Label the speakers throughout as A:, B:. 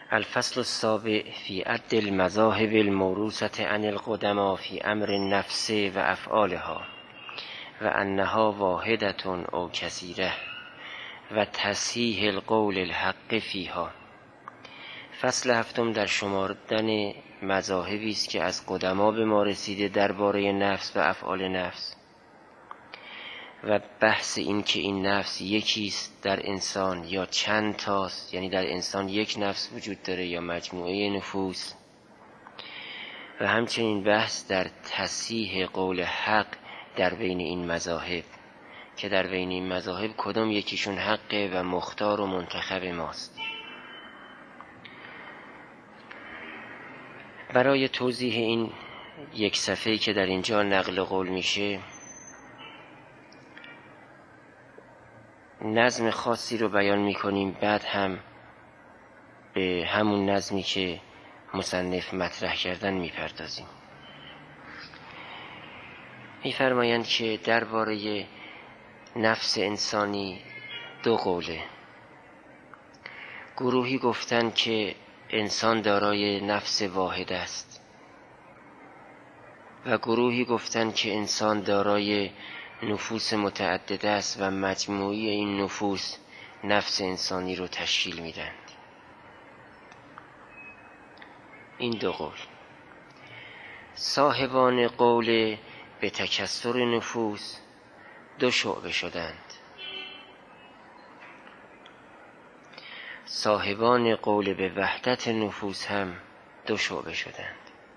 A: الفصل السابع فی عد المذاهب الموروثة عن القدماء فی امر النفس و افعالها و انها واحدة او کثیرة و تصحیح القول الحق فیها. فصل هفتم در شمردن مذاهبی است که از قدما به ما رسیده درباره نفس و افعال نفس و بحث این که این نفس یکیست در انسان یا چند تاست، یعنی در انسان یک نفس وجود داره یا مجموعه نفوس، و همچنین بحث در تصحیح قول حق در بین این مذاهب که در بین این مذاهب کدام یکیشون حقه و مختار و منتخب ماست. برای توضیح این یک صفحه‌ای که در اینجا نقل قول میشه نظم خاصی رو بیان میکنیم، بعد هم به همون نظمی که مصنف مطرح کردن میپردازیم. میفرمایند که درباره نفس انسانی دو قوله. گروهی گفتند که انسان دارای نفس واحد است و گروهی گفتند که انسان دارای نفوس متعدد است و مجموعی این نفوس نفس انسانی رو تشکیل میدن. این دو قول. صاحبان قول به تکثر نفوس دو شعبه شدند. صاحبان قول به وحدت نفوس هم دو شعبه شدند.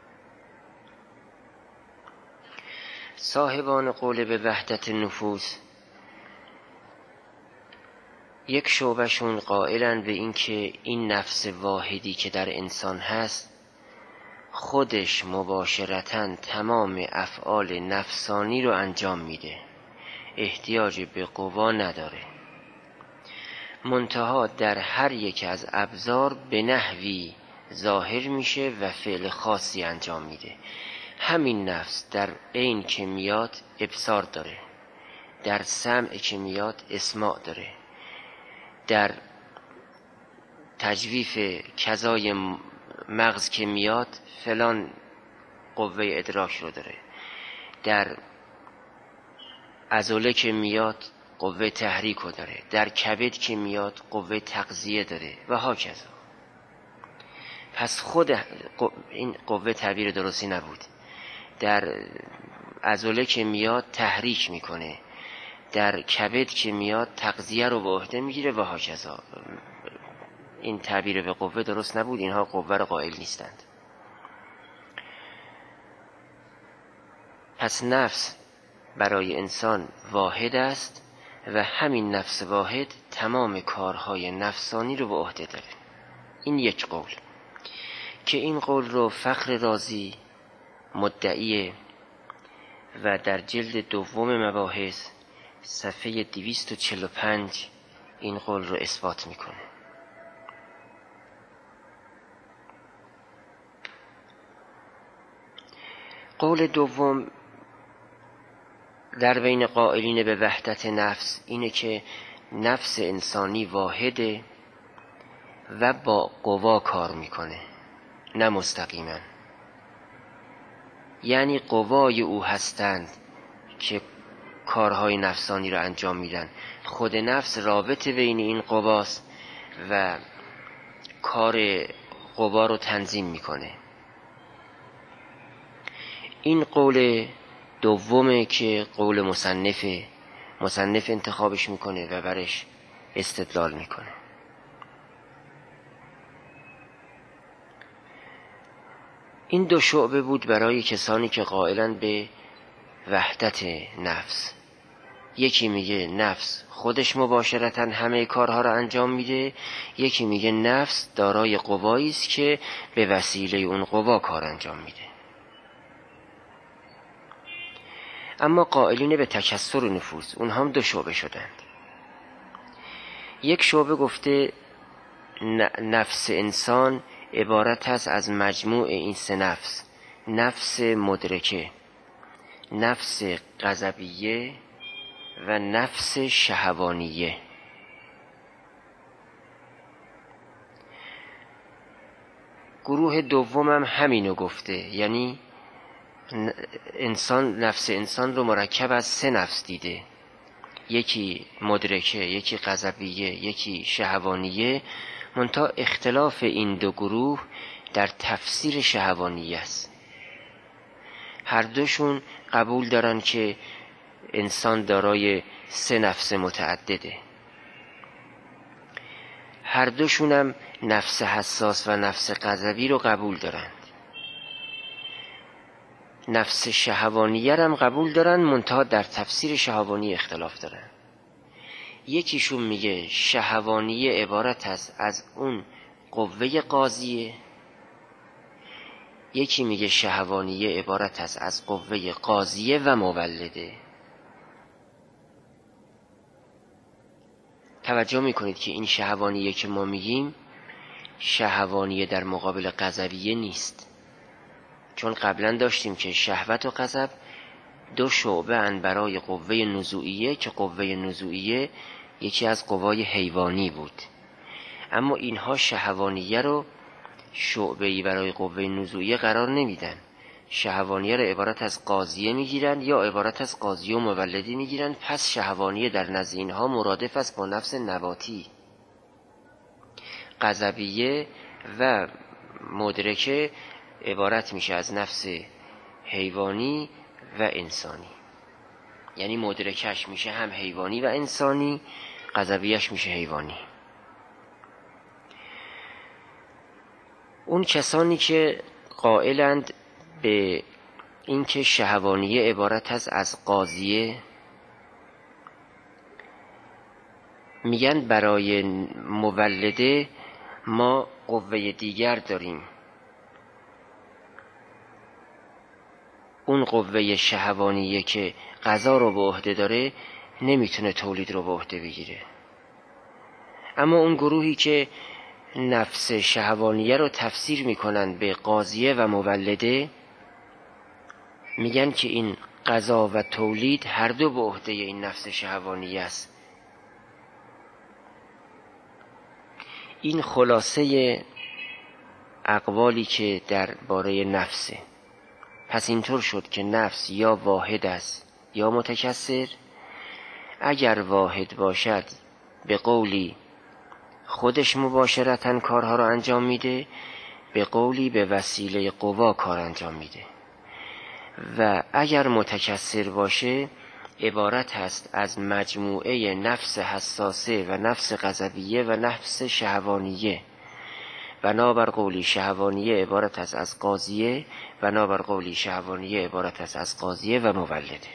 A: صاحبان قول به وحدت نفوس یک شعبهشون قائلند به این که این نفس واحدی که در انسان هست خودش مباشرتاً تمام افعال نفسانی رو انجام میده، احتیاج به قوا نداره، منتها در هر یک از ابزار به نحوی ظاهر میشه و فعل خاصی انجام میده. همین نفس در عین که میاد ابصار داره، در سمع که میاد اسماع داره، در تجویف کذای مغز که میاد فلان قوه ادراک رو داره، در عضله که میاد قوه تحریک رو داره، در کبد که میاد قوه تغذیه داره و هاکذا. پس خود این قوه تعبیر درستی نبود. در عضله که میاد تحریک میکنه، در کبد که میاد تغذیه رو به عهده میگیره و هاکذا. این تعبیر به قوه درست نبود، اینها قوه رو قائل نیستند. پس نفس برای انسان واحد است و همین نفس واحد تمام کارهای نفسانی رو به عهده داره. این یک قول که این قول رو فخر رازی مدعیه و در جلد دوم مباحث صفحه 245 این قول رو اثبات میکنه. قول دوم در بین قائلین به وحدت نفس اینه که نفس انسانی واحده و با قوا کار میکنه، نه مستقیما. یعنی قوای او هستند که کارهای نفسانی را انجام میدن. خود نفس رابط بین این قواست و کار قوا رو تنظیم میکنه. این قول دومه که قول مصنف انتخابش میکنه و برش استدلال میکنه. این دو شعبه بود برای کسانی که قائلن به وحدت نفس. یکی میگه نفس خودش مباشرتاً همه کارها را انجام میده، یکی میگه نفس دارای قوایی است که به وسیله اون قوا کار انجام میده. اما قائلین به تکثر نفوس اونها هم دو شعبه شدند. یک شعبه گفته نفس انسان عبارت است از مجموع این سه نفس: نفس مدرکه، نفس غضبیه و نفس شهوانیه. گروه دومم همینو گفته، یعنی نفس انسان رو مرکب از 3 نفس دیده، یکی مدرکه، یکی غضبیه، یکی شهوانیه. منتها اختلاف این دو گروه در تفسیر شهوانیه است. هر دوشون قبول دارن که انسان دارای 3 نفس متعدده. هر دوشونم نفس حساس و نفس غضبی رو قبول دارند. نفس شهوانیه هم قبول دارن، منتها در تفسیر شهوانی اختلاف دارن. یکیشون میگه شهوانیه عبارت است از اون قوه قاضیه، یکی میگه شهوانیه عبارت است از قوه قاضیه و مولده. توجه میکنید که این شهوانیه که ما میگیم شهوانیه در مقابل غضبیه نیست، چون قبلا داشتیم که شهوت و غضب 2 شعبه ان برای قوه نزوعیه، که قوه نزوعیه یکی از قوای حیوانی بود. اما اینها شهوانیه رو شعبه‌ای برای قوه نزوعیه قرار نمیدن. شهوانیه رو عبارت از قاضیه میگیرن یا عبارت از قاضیه و مولدی میگیرن. پس شهوانیه در نزد اینها مرادف است با نفس نباتی. غضبیه و مدرکه عبارت میشه از نفس حیوانی و انسانی، یعنی مدرکش میشه هم حیوانی و انسانی، غضبیش میشه حیوانی. اون کسانی که قائلند به اینکه شهوانیه عبارت است از قاضیه، میگن برای مولده ما قوه دیگر داریم. اون قوه شهوانیه که غذا رو به عهده داره نمیتونه تولید رو به عهده بگیره. اما اون گروهی که نفس شهوانیه رو تفسیر میکنن به قاضیه و مولده، میگن که این غذا و تولید هر دو به عهده این نفس شهوانیه است. این خلاصه اقوالی که درباره نفسه. پس اینطور شد که نفس یا واحد است یا متکثر. اگر واحد باشد به قولی خودش مباشرتاً کارها رو انجام میده، به قولی به وسیله قوا کار انجام میده. و اگر متکثر باشه عبارت هست از مجموعه نفس حساسه و نفس غضبیه و نفس شهوانیه. بنابر قولی شهوانیه عبارت است از قاضیه، بنابر قولی شهوانیه عبارت است از قاضیه و مولده.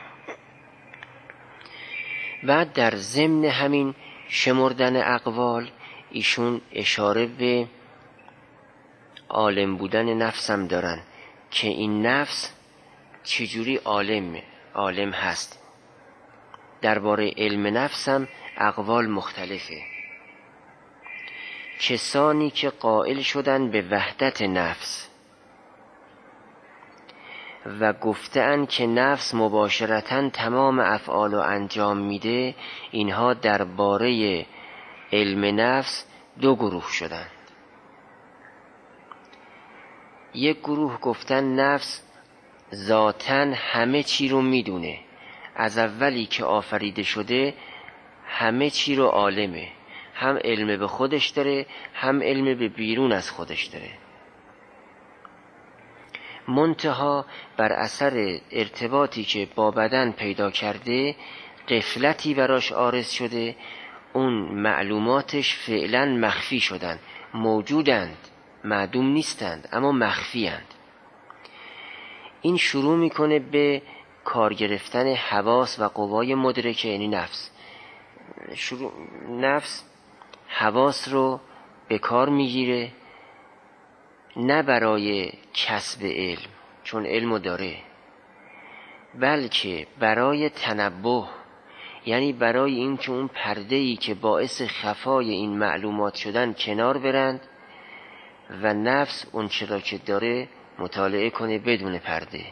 A: بعد در ضمن همین شمردن اقوال ایشون اشاره به عالم بودن نفسم دارن که این نفس چجوری عالم هست. درباره علم نفسم اقوال مختلفه. کسانی که قائل شدن به وحدت نفس و گفتن که نفس مباشرتاً تمام افعال رو انجام میده، اینها درباره علم نفس 2 گروه شدند. یک گروه گفتن نفس ذاتاً همه چی رو میدونه، از اولی که آفریده شده همه چی رو عالمه، هم علم به خودش داره هم علم به بیرون از خودش داره. منتها بر اثر ارتباطی که با بدن پیدا کرده غفلتی براش عارض شده، اون معلوماتش فعلا مخفی شدن. موجودند، معدوم نیستند، اما مخفی اند. این شروع میکنه به کار گرفتن حواس و قوای مدرکه، یعنی نفس. نفس حواس رو به کار میگیره، نه برای کسب علم چون علمو داره، بلکه برای تنبه، یعنی برای این که اون پرده‌ای که باعث خفای این معلومات شدن کنار برند و نفس اون چرا که داره مطالعه کنه بدون پرده.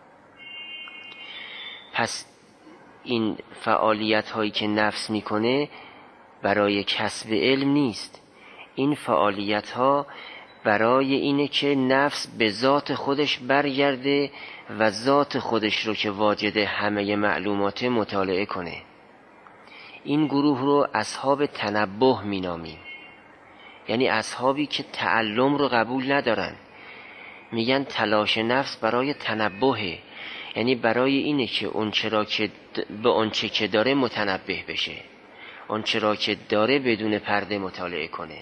A: پس این فعالیت هایی که نفس میکنه برای کسب علم نیست. این فعالیت ها برای اینه که نفس به ذات خودش برگرده و ذات خودش رو که واجد همه معلومات مطالعه کنه. این گروه رو اصحاب تنبه مینامیم، یعنی اصحابی که تعلم رو قبول ندارن. میگن تلاش نفس برای تنبهه، یعنی برای اینه که به اونچه که داره متنبه بشه، اونچه را که داره بدون پرده مطالعه کنه.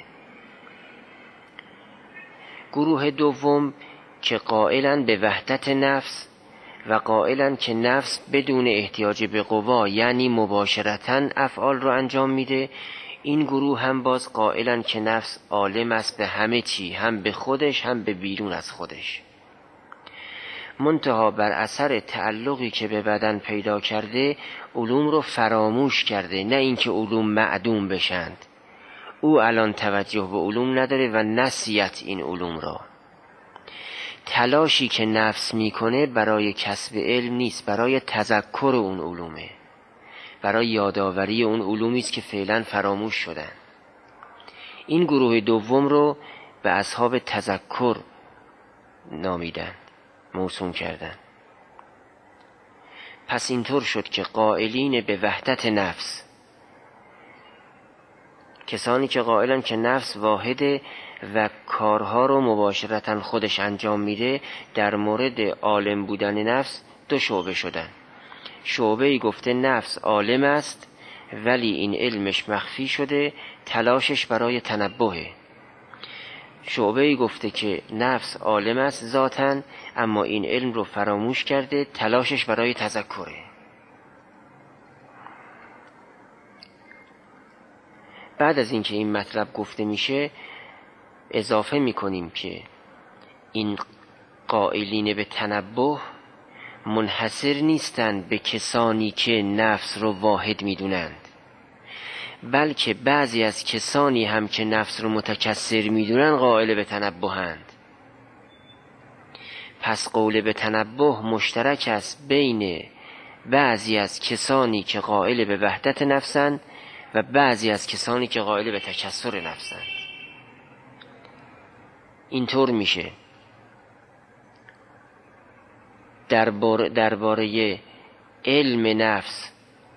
A: گروه دوم که قائلن به وحدت نفس و قائلن که نفس بدون احتیاج به قوا، یعنی مباشرتاً افعال رو انجام میده. این گروه هم باز قائلن که نفس عالم است به همه چی، هم به خودش هم به بیرون از خودش. منتها بر اثر تعلقی که به بدن پیدا کرده علوم رو فراموش کرده، نه اینکه علوم معدوم بشند. او الان توجه به علوم نداره و نسیت این علوم را. تلاشی که نفس میکنه برای کسب علم نیست، برای تذکر اون علومه، برای یادآوری اون علومی است که فعلا فراموش شدن. این گروه دوم رو به اصحاب تذکر نامیدن، موسوم کردن. پس اینطور شد که قائلین به وحدت نفس، کسانی که قائلن که نفس واحده و کارها رو مباشرتاً خودش انجام میده، در مورد عالم بودن نفس دو شعبه شدن. شعبه‌ای گفته نفس عالم است ولی این علمش مخفی شده، تلاشش برای تنبهه. شعبه‌ای گفته که نفس عالم است ذاتاً، اما این علم رو فراموش کرده، تلاشش برای تذکره. بعد از اینکه این مطلب گفته میشه اضافه میکنیم که این قائلین به تنبه منحصر نیستند به کسانی که نفس رو واحد میدونند، بلکه بعضی از کسانی هم که نفس رو متکثر میدونن قائل به تنبهند. پس قول به تنبه مشترک است بین بعضی از کسانی که قائل به وحدت نفسند و بعضی از کسانی که قائل به تکثر نفسند. اینطور میشه درباره علم نفس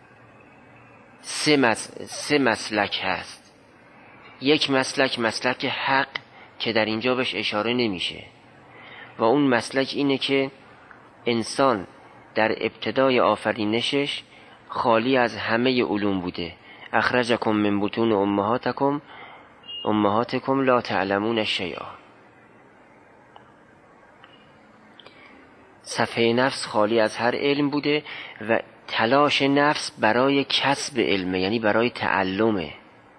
A: سه مسلک هست. یک مسلک حق که در اینجا بهش اشاره نمیشه و اون مسلک اینه که انسان در ابتدای آفرینشش خالی از همه علوم بوده. اخرجکم من بطون امهاتکم لا تعلمون شیئا. صفحه نفس خالی از هر علم بوده و تلاش نفس برای کسب علمه، یعنی برای تعلمه.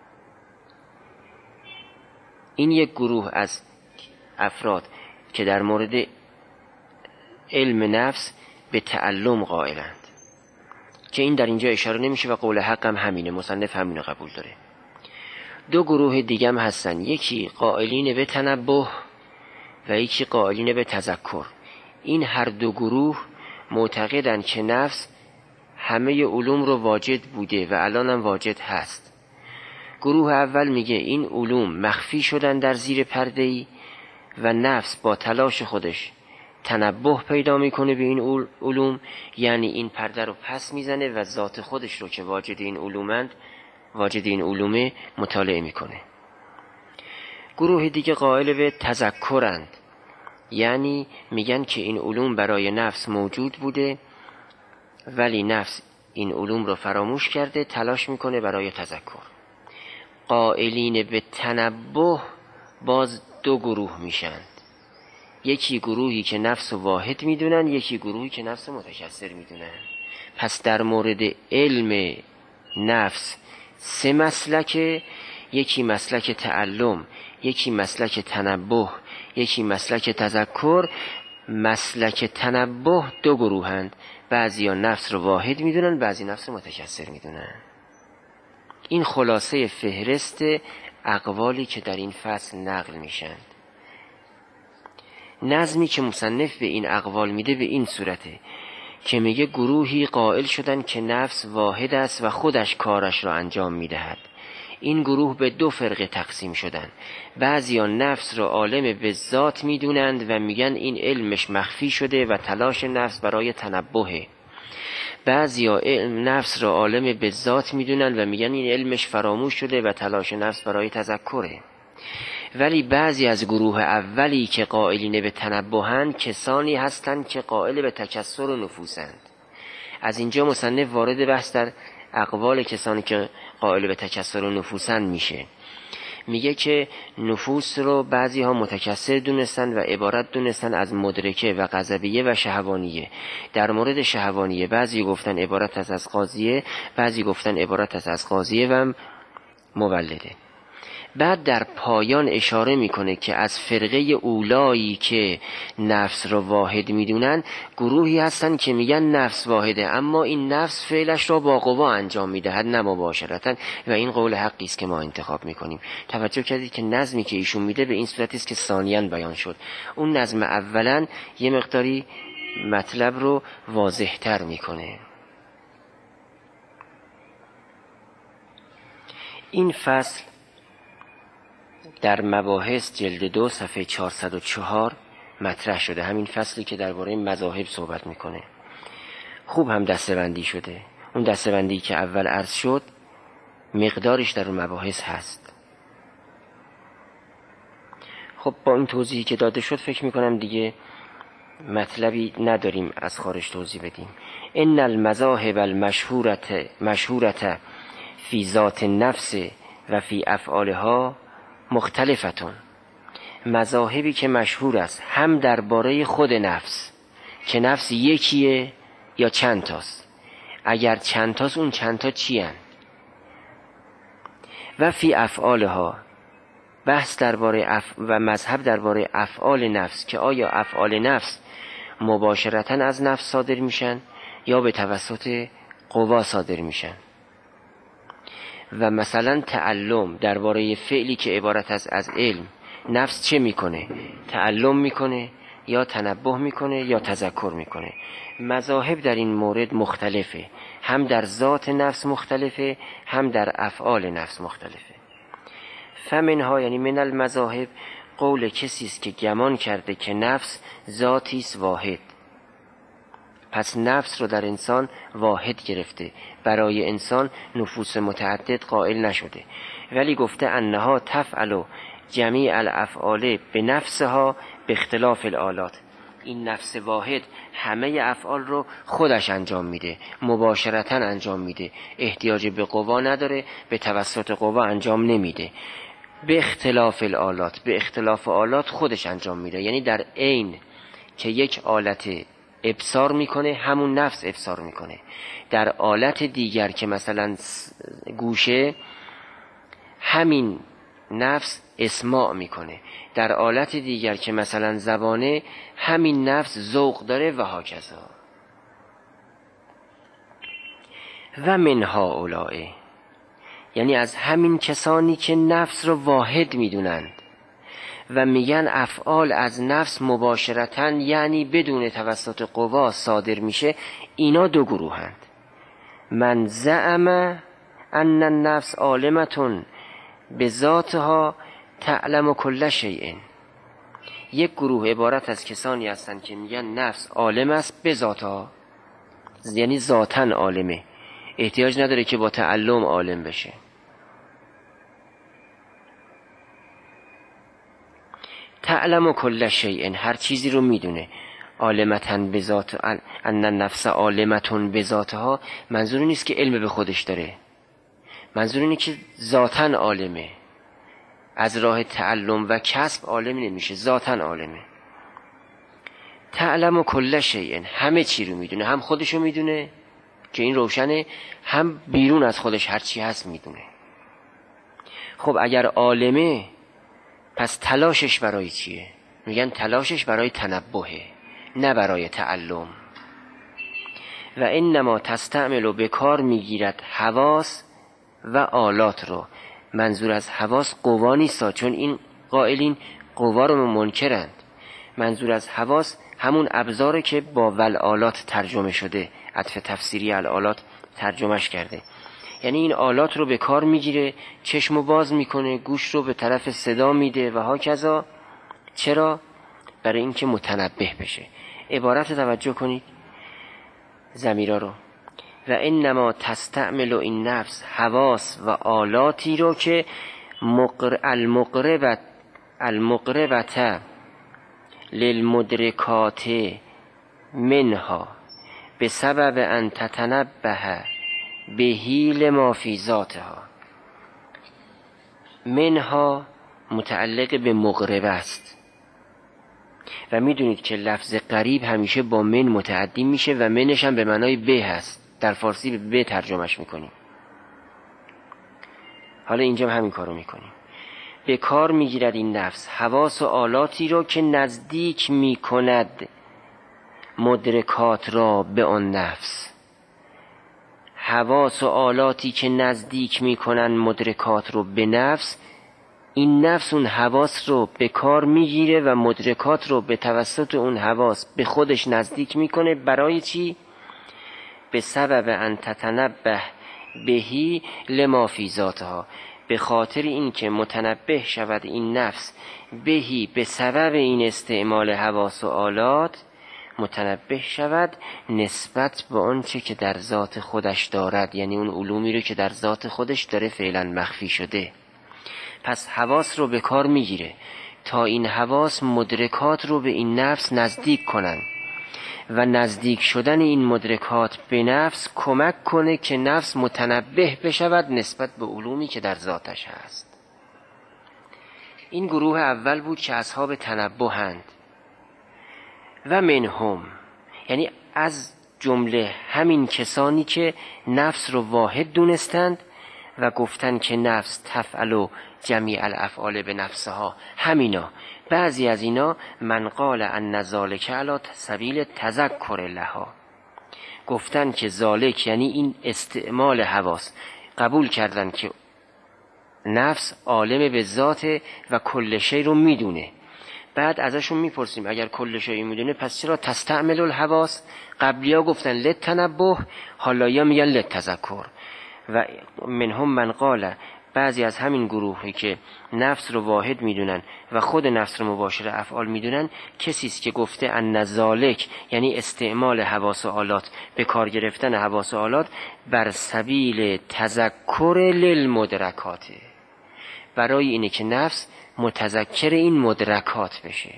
A: این یک گروه از افراد که در مورد علم نفس به تعلم قائلند که این در اینجا اشاره نمیشه و قول حق هم همینه، مصنف همینو قبول داره. دو گروه دیگه هم هستن، یکی قائلین به تنبه و یکی قائلین به تذکر. این هر دو گروه معتقدن که نفس همه علوم رو واجد بوده و الان هم واجد هست. گروه اول میگه این علوم مخفی شدن در زیر پرده‌ای و نفس با تلاش خودش تنبه پیدا میکنه به این علوم، یعنی این پرده رو پس میزنه و ذات خودش رو که واجد این علومه مطالعه میکنه. گروه دیگه قائل به تذکرند، یعنی میگن که این علوم برای نفس موجود بوده ولی نفس این علوم رو فراموش کرده، تلاش میکنه برای تذکر. قائلین به تنبه باز دو گروه میشند، یکی گروهی که نفس واحد میدونن، یکی گروهی که نفس متکثر میدونن. پس در مورد علم نفس سه مسلکه، یکی مسلک تعلم، یکی مسلک تنبه، یکی مسلک تذکر. مسلک تنبه دو گروهند، بعضی ها نفس رو واحد میدونن، بعضی نفس رو متکثر میدونن. این خلاصه فهرست اقوالی که در این فصل نقل میشن. نظمی که مصنف به این اقوال میده به این صورته که میگه گروهی قائل شدن که نفس واحد است و خودش کارش را انجام میدهد. این گروه به دو فرقه تقسیم شدن. بعضیا نفس را عالم به ذات میدونند و میگن این علمش مخفی شده و تلاش نفس برای تنبهه. بعضیا نفس را عالم به ذات میدونند و میگن این علمش فراموش شده و تلاش نفس برای تذکره. ولی بعضی از گروه اولی که قائلین به تنبهند کسانی هستند که قائل به تکثر و نفوسند. از اینجا مصنف وارد بحث در اقوال کسانی که قائل به تکثر و نفوسند میشه. میگه که نفوس رو بعضی ها متکثر دونستن و عبارت دونستن از مدرکه و غضبیه و شهوانیه. در مورد شهوانیه بعضی گفتن عبارت از قاضیه، بعضی گفتن عبارت از قاضیه و مولده. بعد در پایان اشاره میکنه که از فرقه اولایی که نفس را واحد میدونن گروهی هستن که میگن نفس واحده، اما این نفس فعلش را با قوا انجام میدهد نه مباشرتا، و این قول حقی است که ما انتخاب میکنیم. توجه کردید که نظمی که ایشون میده به این صورتی است که ثانیاً بیان شد. اون نظم اولاً یه مقداری مطلب رو واضح تر میکنه. این فصل در مباحث جلد 2 صفحه 404 مطرح شده. همین فصلی که درباره مذاهب صحبت میکنه. خوب هم دسته‌بندی شده. اون دسته‌بندی که اول عرض شد مقدارش در اون مباحث هست. خب با این توضیحی که داده شد فکر میکنم دیگه مطلبی نداریم از خارج توضیح بدیم. ان المذاهب المشهورة فی ذات النفس و فی افعالها مختلفتون. مذاهبی که مشهور است هم درباره خود نفس که نفس یکیه یا چند تاست، اگر چند تاست اون چند تا چی هن؟ و فی افعالها، بحث درباره و مذهب درباره افعال نفس که آیا افعال نفس مباشرتاً از نفس صادر میشن یا به توسط قوا صادر میشن. و مثلا تعلم درباره فعلی که عبارت از علم، نفس چه میکنه؟ تعلم میکنه یا تنبه میکنه یا تذکر میکنه. مذاهب در این مورد مختلفه، هم در ذات نفس مختلفه هم در افعال نفس مختلفه. فمنها یعنی من المذاهب قول کسی است که گمان کرده که نفس ذاتی است واحد، پس نفس رو در انسان واحد گرفته، برای انسان نفوس متعدد قائل نشده، ولی گفته انها تفعل جمیع الافعال به نفسها به اختلاف الآلات. این نفس واحد همه افعال رو خودش انجام میده، مباشرتا انجام میده، احتیاج به قوا نداره، به توسط قوا انجام نمیده. به اختلاف الآلات، به اختلاف آلات خودش انجام میده. یعنی در عین که یک آلت ابصار میکنه همون نفس ابصار میکنه، در آلت دیگر که مثلا گوشه همین نفس اسماع میکنه، در آلت دیگر که مثلا زبانه همین نفس ذوق داره و هاکذا. و من هؤلاء یعنی از همین کسانی که نفس رو واحد میدونند و میگن افعال از نفس مباشرتاً یعنی بدون توسط قوا صادر میشه، اینا دو گروهند. من زعم ان النفس عالمتون به ذاتها تعلم کل شیء. یک گروه عبارت از کسانی هستند که میگن نفس عالم است به ذاتها، یعنی ذاتاً عالمه، احتیاج نداره که با تعلم عالم بشه. تعلم کل شیء، هر چیزی رو میدونه. عالمتن به ذات، ان النفس عالمتون به ذاتها، منظور نیست که علم به خودش داره، منظور اینه که ذاتاً عالمه، از راه تعلم و کسب عالم نمیشه، ذاتاً عالمه. تعلم کل شیء، همه چی رو میدونه، هم خودشو میدونه که این روشنه، هم بیرون از خودش هر چی هست میدونه. خب اگر عالمه پس تلاشش برای چیه؟ میگن تلاشش برای تنبهه نه برای تعلم. و انما تستعمل و به کار میگیرد حواس و آلات رو. منظور از حواس قوا نیست، چون این قائلین قوا رو منکرند. منظور از حواس همون ابزاره که با والآلات ترجمه شده، عطف تفسیری الآلات ترجمهش کرده. یعنی این آلات رو به کار میگیره، چشمو باز میکنه، گوش رو به طرف صدا میده و هاکذا. چرا؟ برای اینکه متنبه بشه. عبارت توجه کنید ضمیرا رو. و انما تستعمل این نفس حواس و آلاتی رو که المقربت للمدرکات منها به سبب ان تتنبه بهیل ما فی ذاتها. منها متعلق به مقربه است و میدونید که لفظ قریب همیشه با من متعدی میشه و منش هم به معنای به هست. در فارسی به ترجمهش میکنیم. حالا اینجا هم همین کارو میکنیم. به کار میگیرد این نفس حواس و آلاتی رو که نزدیک میکند مدرکات را به آن نفس. حواس و آلاتی که نزدیک میکنن مدرکات رو به نفس، این نفس اون حواس رو به کار میگیره و مدرکات رو به توسط اون حواس به خودش نزدیک میکنه. برای چی؟ به سبب ان تتنبه بهی لما فی ذاتها، به خاطر این که متنبه شود این نفس بهی، به سبب این استعمال حواس و آلات متنبه شود نسبت به آنچه که در ذات خودش دارد، یعنی اون علومی رو که در ذات خودش داره فعلا مخفی شده. پس حواس رو به کار میگیره تا این حواس مدرکات رو به این نفس نزدیک کنن و نزدیک شدن این مدرکات به نفس کمک کنه که نفس متنبه بشود نسبت به علومی که در ذاتش هست. این گروه اول بود که اصحاب تنبهند. و منهم، یعنی از جمله همین کسانی که نفس رو واحد دونستند و گفتن که نفس تفعل جمیع الافعال به نفسها، همینا. بعضی از اینا من قال ان ذالک علی سبیل تذکر لها، گفتن که ذالک یعنی این استعمال حواس، قبول کردن که نفس عالم به ذات و کل شی رو میدونه. بعد ازشون میپرسیم اگر کل شی میدونه پس چرا تستعمل الحواس؟ قبلیا گفتن للتنبه، حالیا میگن للتذکر. و منهم من قال، بعضی از همین گروهی که نفس رو واحد میدونن و خود نفس رو مباشر افعال میدونن، کسی است که گفته ان ذالک یعنی استعمال حواس و آلات، به کار گرفتن حواس و آلات بر سبیل تذکر للمدرکات، برای اینه که نفس متذکر این مدرکات بشه.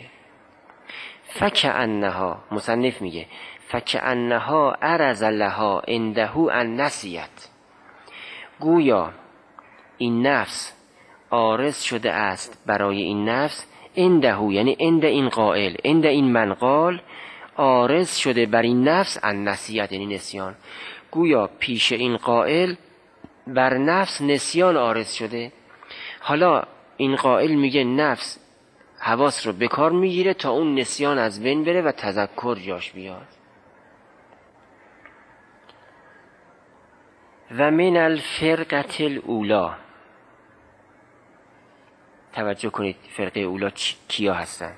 A: فکأنها، مصنف میگه فکأنها عرض لها عنده ان نسیت، گویا این نفس عارض شده است برای این نفس، عنده یعنی عند این قائل، عند این من قال، عارض شده بر این نفس ان نسیت یعنی نسیان. گویا پیش این قائل بر نفس نسیان عارض شده. حالا این قائل میگه نفس حواس رو به کار میگیره تا اون نسیان از بین بره و تذکر جاش بیاد. و من الفرقة الاولی، توجه کنید فرقه اولا کیا هستن؟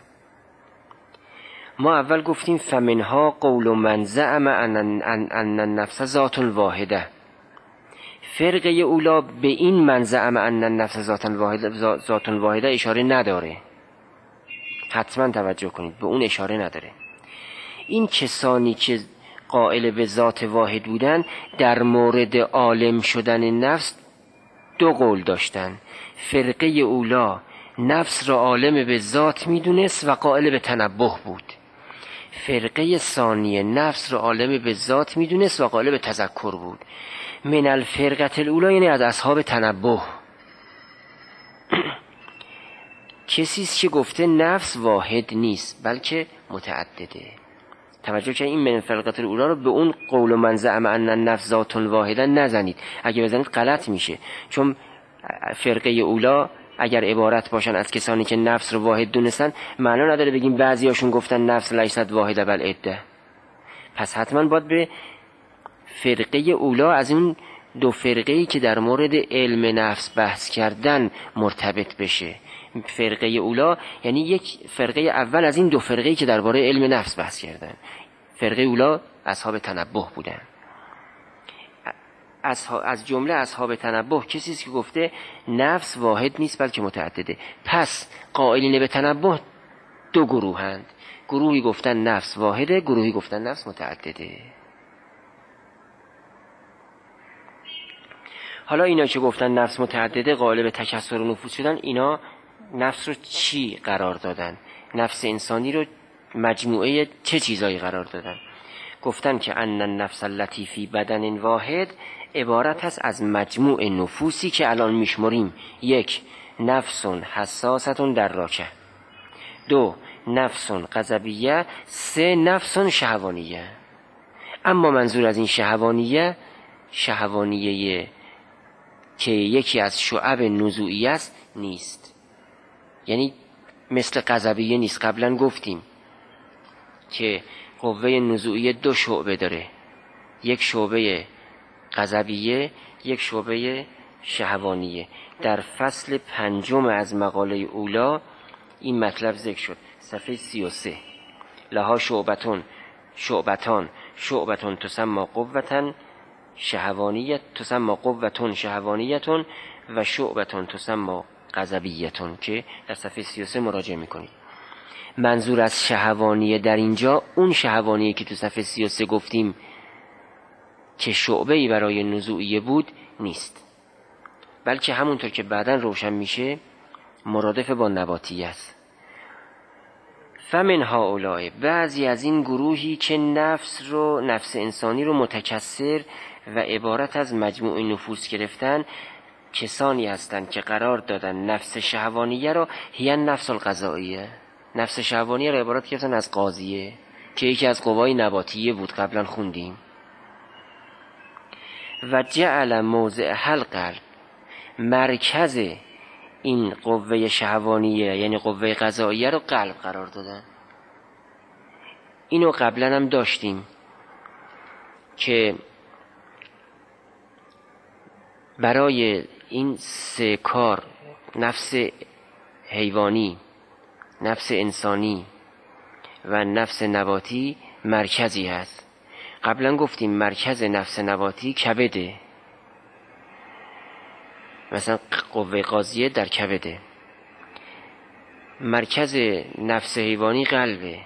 A: ما اول گفتیم فمنها قول من زعم ان النفس ذات واحده. فرقه اولا به این من زعم ان النفس ذات واحده اشاره نداره. حتما توجه کنید به اون اشاره نداره. این کسانی که قائل به ذات واحد بودن در مورد عالم شدن نفس دو قول داشتن. فرقه اولا نفس را عالم به ذات میدونست و قائل به تنبه بود. فرقه ثانیه نفس را عالم به ذات میدونست و قائل به تذکر بود. من الفرقه الاولی یعنی از اصحاب تنبه. کسی است که گفته نفس واحد نیست بلکه متعدده. توجه کنید این من الفرقه الاولی رو به اون قول من زعم ان النفس ذات واحده نزنید. اگه بزنید غلط میشه، چون فرقه اولی اگر عبارت باشن از کسانی که نفس رو واحد دونستن، معنا نداره بگیم بعضیاشون گفتن نفس لیست واحده بل عده. پس حتما باید به فرقه اولا از این دو فرقه‌ای که در مورد علم نفس بحث کردن مرتبط بشه. فرقه اولا یعنی یک فرقه اول از این دو فرقه‌ای که درباره علم نفس بحث کردن. فرقه اولا اصحاب تنبه بودن. از جمله اصحاب تنبه کسی است که گفته نفس واحد نیست بلکه متعدده. پس قائلین به تنبه دو گروهند، گروهی گفتن نفس واحده، گروهی گفتن نفس متعدده. حالا اینا که گفتن نفس متعدده قائل به تکثر و نفوذ شدن، اینا نفس رو چی قرار دادن؟ نفس انسانی رو مجموعه چه چیزایی قرار دادن؟ گفتن که ان النفس التي فی بدن واحد عبارت هست از مجموع نفوسی که الان میشمریم: 1 نفس حساسه دراکه، 2 نفس غضبیه، 3 نفس شهوانیه. اما منظور از این شهوانیه که یکی از شعب نزوعی است نیست، یعنی مثل غضبیه نیست. قبلا گفتیم که قوه نزوعی 2 شعبه داره، 1 شعبه غضبیه، 1 شعبه شهوانیه. در فصل 5 از مقاله اولا این مطلب ذکر شد، صفحه 33. لها شعبتان تسمى قوة شهوانیت، تسمى قوة شهوانیتون و شعبتان تسمى غضبیتون، که در صفحه 33 مراجعه میکنید. منظور از شهوانیه در اینجا اون شهوانیه که تو صفحه 33 گفتیم که شعبه‌ای برای نزوعیه بود نیست، بلکه همونطور که بعداً روشن میشه مرادف با نباتی است. فمن هؤلاء، بعضی از این گروهی که نفس انسانی رو متکثر و عبارت از مجموع نفوس گرفتن، کسانی هستند که قرار دادن نفس شهوانیه رو هی نفس القضائیه، نفس شهوانیه رو عبارت گرفتن از قاضیه که یکی از قوای نباتیه بود، قبلا خوندیم. و جعل موضع القلب، مرکز این قوه شهوانیه یعنی قوه قضائیه رو قلب قرار دادن. اینو قبلا هم داشتیم که برای این 3 کار، نفس حیوانی، نفس انسانی و نفس نباتی، مرکزی هست. قبلا گفتیم مرکز نفس نباتی کبده، مثلا قوه قاضیه در کبده. مرکز نفس حیوانی قلبه.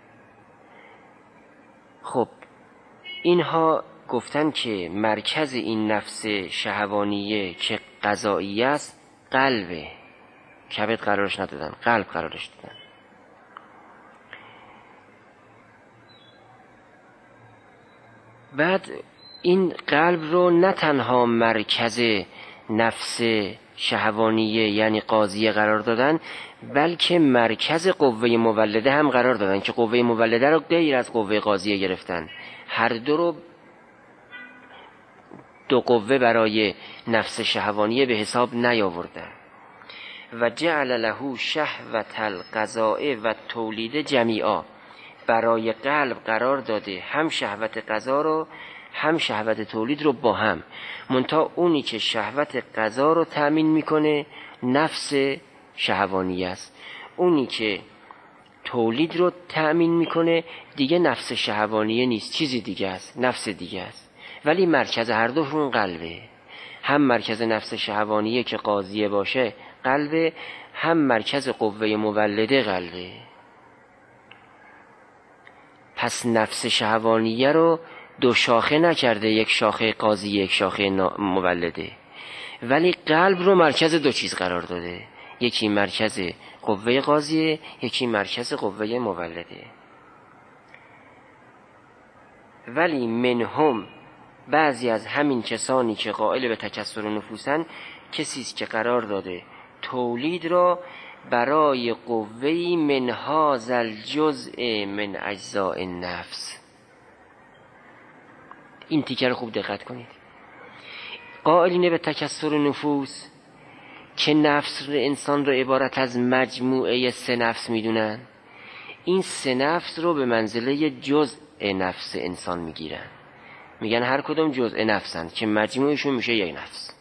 A: خب اینها گفتن که مرکز این نفس شهوانیه که قضائیه است قلبه، کبد قرارش ندادن، قلب قرارش دادن. بعد این قلب رو نه تنها مرکز نفس شهوانیه یعنی قاضیه قرار دادن، بلکه مرکز قوه مولده هم قرار دادن که قوه مولده رو غیر از قوه قاضیه گرفتن. هر دو رو 2 قوه برای نفس شهوانیه به حساب نیاوردن. و جعل له شهوة القضاء و تولید جمیعا، برای قلب قرار داده هم شهوت قضا رو هم شهوت تولید رو با هم، منتها اونی که شهوت قضا رو تأمین میکنه نفس شهوانی است، اونی که تولید رو تأمین میکنه دیگه نفس شهوانیه نیست، چیزی دیگه است، نفس دیگه است. ولی مرکز هر دوشون قلبه، هم مرکز نفس شهوانیه که قاضیه باشه قلبه، هم مرکز قوه مولده قلبه. پس نفس شهوانیه رو 2 شاخه نکرده، 1 شاخه قاضیه 1 شاخه مولده، ولی قلب رو مرکز 2 چیز قرار داده، یکی مرکز قوه قاضیه، یکی مرکز قوه مولده. ولی منهم، بعضی از همین کسانی که قائل به تکثر نفوسن، کسی است که قرار داده تولید را برای قوه‌ای من هذا الجزء من اجزاء النفس. این تیکه رو خوب دقت کنید. قائلین به تکثر نفوس که نفس انسان رو عبارت از مجموعه 3 نفس میدونن، این 3 نفس رو به منزله جزء نفس انسان میگیرن، میگن هر کدوم جزء نفسن که مجموعشون میشه 1 نفس.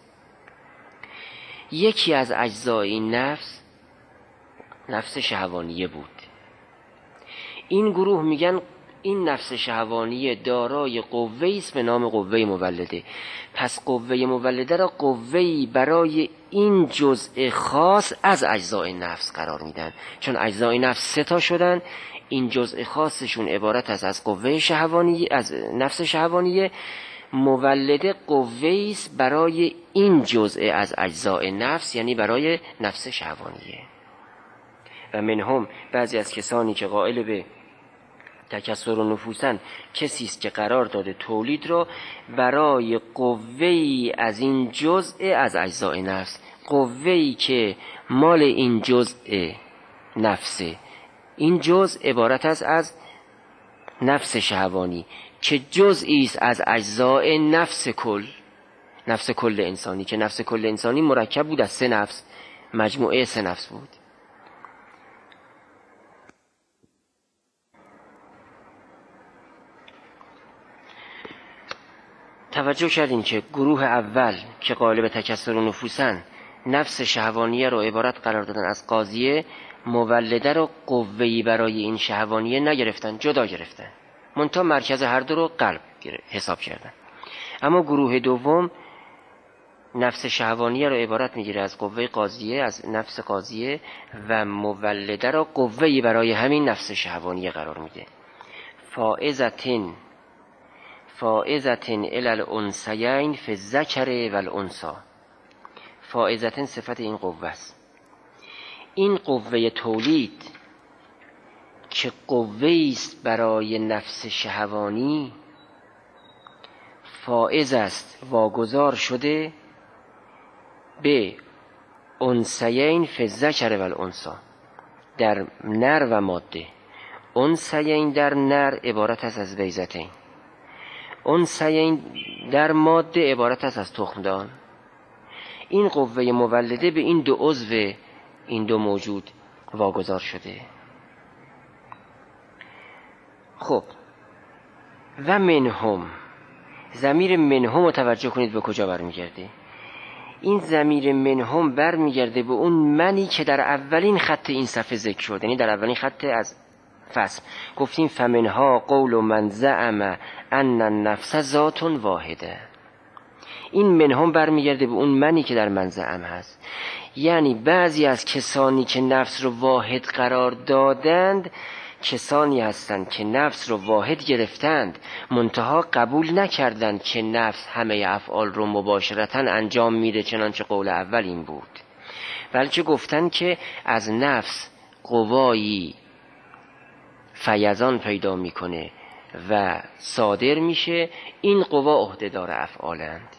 A: یکی از اجزای این نفس شهوانیه بود. این گروه میگن این نفس شهوانی دارای قوه‌ای است به نام قوه مولده. پس قوه مولده را قوه‌ای برای این جزء خاص از اجزای نفس قرار میدن، چون اجزای نفس 3 شدن. این جزء خاصشون عبارت است از قوه شهوانی، از نفس شهوانیه. مولده قوه‌ای است برای این جزء از اجزای نفس، یعنی برای نفس شهوانیه. و منهم، بعضی از کسانی که قائل به تکثر و نفوسن، کسی است که قرار داده تولید را برای قوه‌ای از این جزء از اجزای نفس، قوه‌ای که مال این جزء نفسه. این جزء عبارت است از نفس شهوانی که جزئی است از اجزای نفس کل، نفس کل انسانی، که نفس کل انسانی مرکب بود از 3 نفس، مجموعه 3 نفس بود. توجه کردین که گروه اول که قائل به تکثر و نفوسن، نفس شهوانیه رو عبارت قرار دادن از قاضیه، مولده رو قوه‌ای برای این شهوانیه نگرفتن، جدا گرفتن، منتها مرکز هر دو رو قلب حساب کردن. اما گروه دوم نفس شهوانیه رو عبارت میگیره از قوه قاضیه، از نفس قاضیه، و مولده رو قوه‌ای برای همین نفس شهوانیه قرار میده. فائزتن الی الانثیین فی الذکر و الانثی. فائزتن صفت این قوه است. این قوه تولید که قوه است برای نفس شهوانی، فائز است، واگذار شده به انثیین فی الذکر و الانثی، در نر و ماده. انثیین در نر عبارت است از ویزتین، انثیین در ماده عبارت است از تخمدان. این قوه مولده به این 2 عضو این 2 موجود واگذار شده. خب، و منهم، ضمیر منهم رو توجه کنید به کجا برمیگرده. این ضمیر منهم برمیگرده به اون منی که در اولین خط این صفحه ذکر شد، یعنی در اولین خط از فصل گفتیم فمنها قول من زعم ان النفس ذات واحده. این منهم برمیگرده به اون منی که در من زعم هست، یعنی بعضی از کسانی که نفس رو واحد قرار دادند، کسانی هستند که نفس رو واحد گرفتند، منتها قبول نکردند که نفس همه افعال رو مباشرتاً انجام میده چنانچه قول اول این بود، بلکه گفتند که از نفس قوایی فیضان پیدا میکنه و صادر میشه، این قوا عهده‌دار افعالند.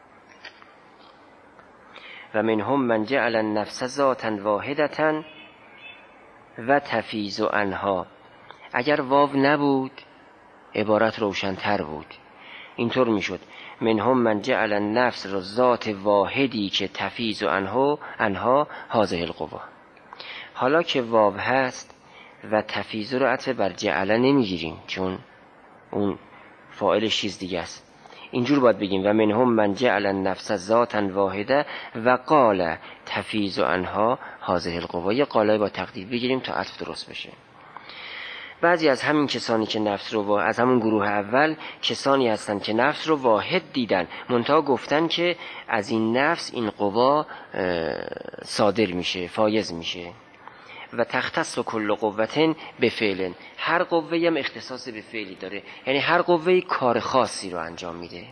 A: و منهم من جعل النفس ذاتا واحدة و تفیض عنها. اگر واو نبود عبارت روشن‌تر بود، اینطور میشد منهم من جعل النفس را ذات واحدی که تفیض عنها هذه القوا. حالا که واو هست و تفیض رو عطف بر جعل نمیگیریم، چون اون فاعلش چیز دیگه است. اینجور باید بگیم و منهم من جعل النفس ذاتا واحده و قال تفیض عنها هذه القوا. یه قالای با تقدیر بگیریم تا عطف درست بشه. بعضی از همین کسانی که نفس رو از همون گروه اول، کسانی هستن که نفس رو واحد دیدن، منتها گفتن که از این نفس این قوا صادر میشه، فایز میشه. و تختص کل قوتن به فعلن، هر قوه‌ای هم اختصاص به فعلی داره، یعنی هر قوه‌ای کار خاصی رو انجام میده.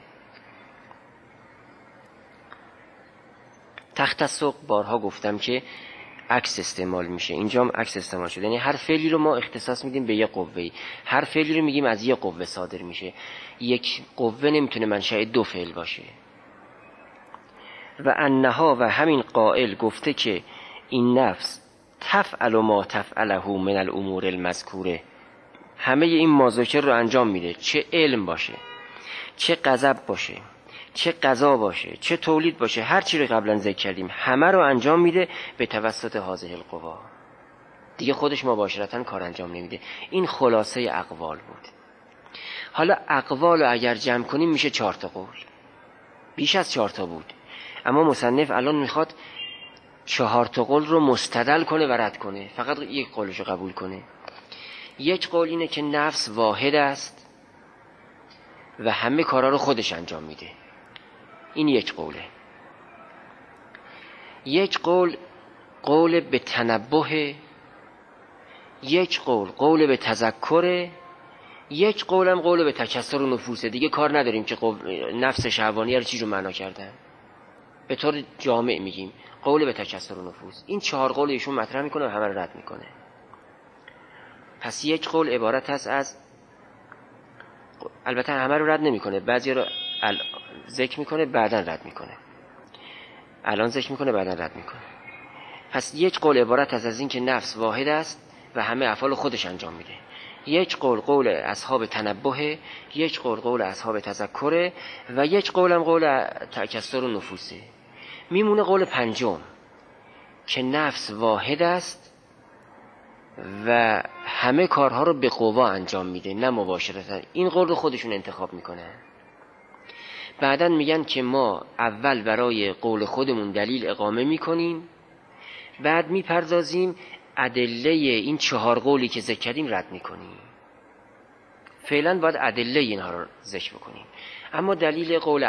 A: تختص بارها گفتم که عکس استعمال میشه، اینجا هم عکس استعمال شده، یعنی هر فعلی رو ما اختصاص میدیم به یک قوه‌ای، هر فعلی رو میگیم از یک قوه صادر میشه. یک قوه نمیتونه منشأ 2 فعل باشه. و انها، و همین قائل گفته که این نفس تفعل ما تفعله من الامور المذکوره، همه این مذاکر رو انجام میده، چه علم باشه، چه غضب باشه، چه قضا باشه، چه تولید باشه، هر چی رو قبلا ذکر کردیم همه رو انجام میده به توسط هذه القوا. دیگه خودش مباشرتاً کار انجام نمیده. این خلاصه اقوال بود. حالا اقوال رو اگر جمع کنیم میشه 4 تا قول، بیش از 4 تا بود، اما مصنف الان میخواد 4 تا قول رو مستدل کنه و رد کنه، فقط یک قولش رو قبول کنه. یک قول اینه که نفس واحد است و همه کارا رو خودش انجام میده، این یک قوله. یک قول قول به تنبه، یک قول به تذکر، یک قولم قول به تکثر و نفوسه. دیگه کار نداریم که نفس شهوانی رو چی رو معنا کردن، به طور جامع میگیم قول به تکثر و نفوس. این 4 قول ایشون مطرح میکنه و همه رو رد میکنه. پس یک قول عبارت هست از، البته همه رو رد نمیکنه، بعضی رو ذکر میکنه بعداً رد میکنه، الان ذکر میکنه بعداً رد میکنه. پس یک قول عبارت هست از این که نفس واحد است و همه افعال خودش انجام میده. یک قول اصحاب تنبه، یک قول اصحاب تذکر و یک قولم قول تکثر و نفوسه. میمونه قول پنجم که نفس واحد است و همه کارها رو به قوا انجام میده نه مباشرتا. این قول رو خودشون انتخاب میکنن. بعدن میگن که ما اول برای قول خودمون دلیل اقامه میکنیم، بعد میپردازیم ادله این 4 قولی که ذکر کردیم رد میکنیم. فعلا باید ادله اینها رو ذکر بکنیم. اما دلیل قول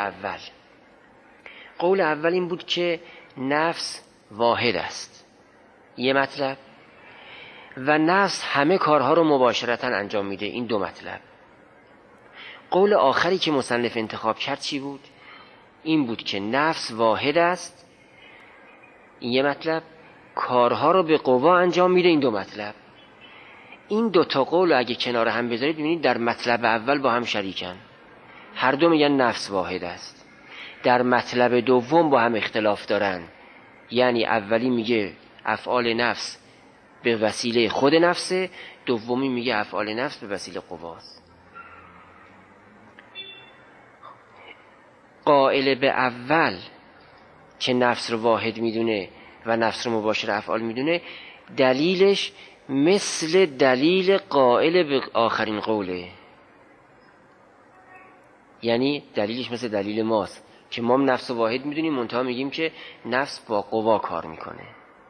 A: اول این بود که نفس واحد است، یه مطلب، و نفس همه کارها رو مباشرتا انجام میده، این 2 مطلب. قول آخری که مصنف انتخاب کرد چی بود؟ این بود که نفس واحد است، این یه مطلب، کارها رو به قوا انجام میده، این 2 مطلب. این 2 تا قول اگه کنار هم بذارید ببینید در مطلب اول با هم شریکن، هر دو میگن نفس واحد است. در مطلب دوم با هم اختلاف دارن، یعنی اولی میگه افعال نفس به وسیله خود نفسه، دومی میگه افعال نفس به وسیله قواست. قائل به اول که نفس رو واحد میدونه و نفس رو مباشر افعال میدونه، دلیلش مثل دلیل قائل به آخرین قوله، یعنی دلیلش مثل دلیل ماست که ما نفس رو واحد میدونیم منتها میگیم که نفس با قوا کار میکنه.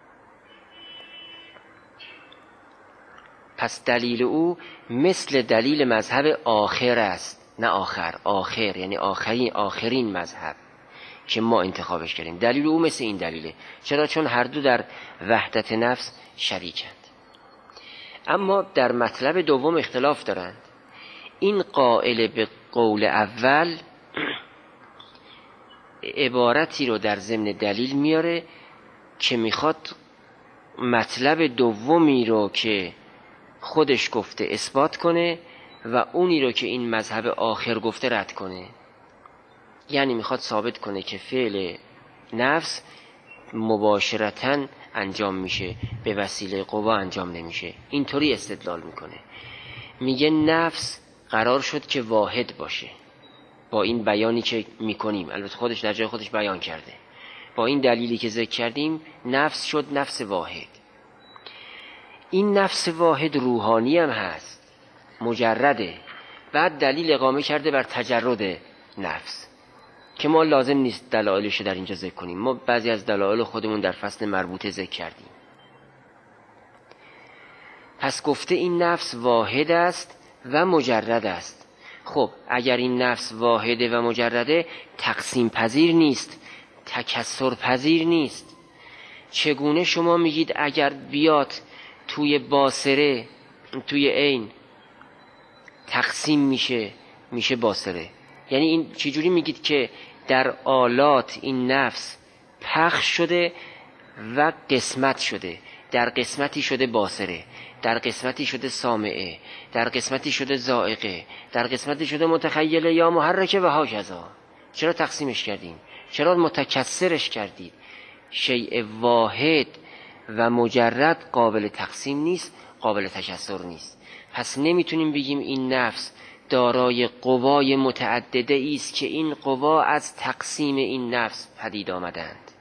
A: پس دلیل او مثل دلیل مذهب آخر است، نه آخر یعنی آخرین مذهب که ما انتخابش کردیم. دلیل او مثل این دلیله. چرا؟ چون هر دو در وحدت نفس شریکند. اما در مطلب دوم اختلاف دارند. این قائل به قول اول عبارتی رو در ضمن دلیل میاره که میخواد مطلب دومی رو که خودش گفته اثبات کنه و اونی رو که این مذهب آخر گفته رد کنه. یعنی میخواد ثابت کنه که فعل نفس مباشرتاً انجام میشه، به وسیله قوا انجام نمیشه. اینطوری استدلال میکنه، میگه نفس قرار شد که واحد باشه با این بیانی که میکنیم، البته خودش در جای خودش بیان کرده، با این دلیلی که ذکر کردیم نفس شد نفس واحد. این نفس واحد روحانی هم هست، مجرده. بعد دلیل اقامه کرده بر تجرد نفس که ما لازم نیست دلایلش در اینجا ذکر کنیم، ما بعضی از دلایل خودمون در فصل مربوطه ذکر کردیم. پس گفته این نفس واحد است و مجرد است. خب اگر این نفس واحده و مجرده، تقسیم پذیر نیست، تکثر پذیر نیست. چگونه شما میگید اگر بیاد توی باصره، توی عین تقسیم میشه باصره؟ یعنی این چجوری میگید که در آلات این نفس پخش شده و قسمت شده، در قسمتی شده باصره، در قسمتی شده سامعه، در قسمتی شده ذائقه، در قسمتی شده متخیله یا محرکه و هاکذا؟ چرا تقسیمش کردین؟ چرا متکثرش کردید؟ شیء واحد و مجرد قابل تقسیم نیست، قابل تکثر نیست. پس نمیتونیم بگیم این نفس دارای قوای متعدده است که این قوا از تقسیم این نفس پدید آمدند.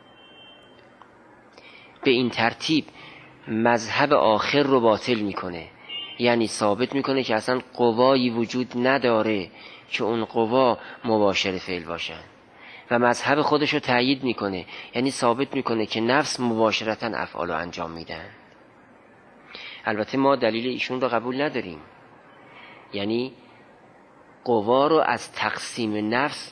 A: به این ترتیب مذهب آخر رو باطل میکنه، یعنی ثابت میکنه که اصلا قوایی وجود نداره که اون قوا مباشر فعل باشن، و مذهب خودش رو تأیید میکنه، یعنی ثابت میکنه که نفس مباشرتا افعال رو انجام میدن. البته ما دلیل ایشون رو قبول نداریم، یعنی قوا رو از تقسیم نفس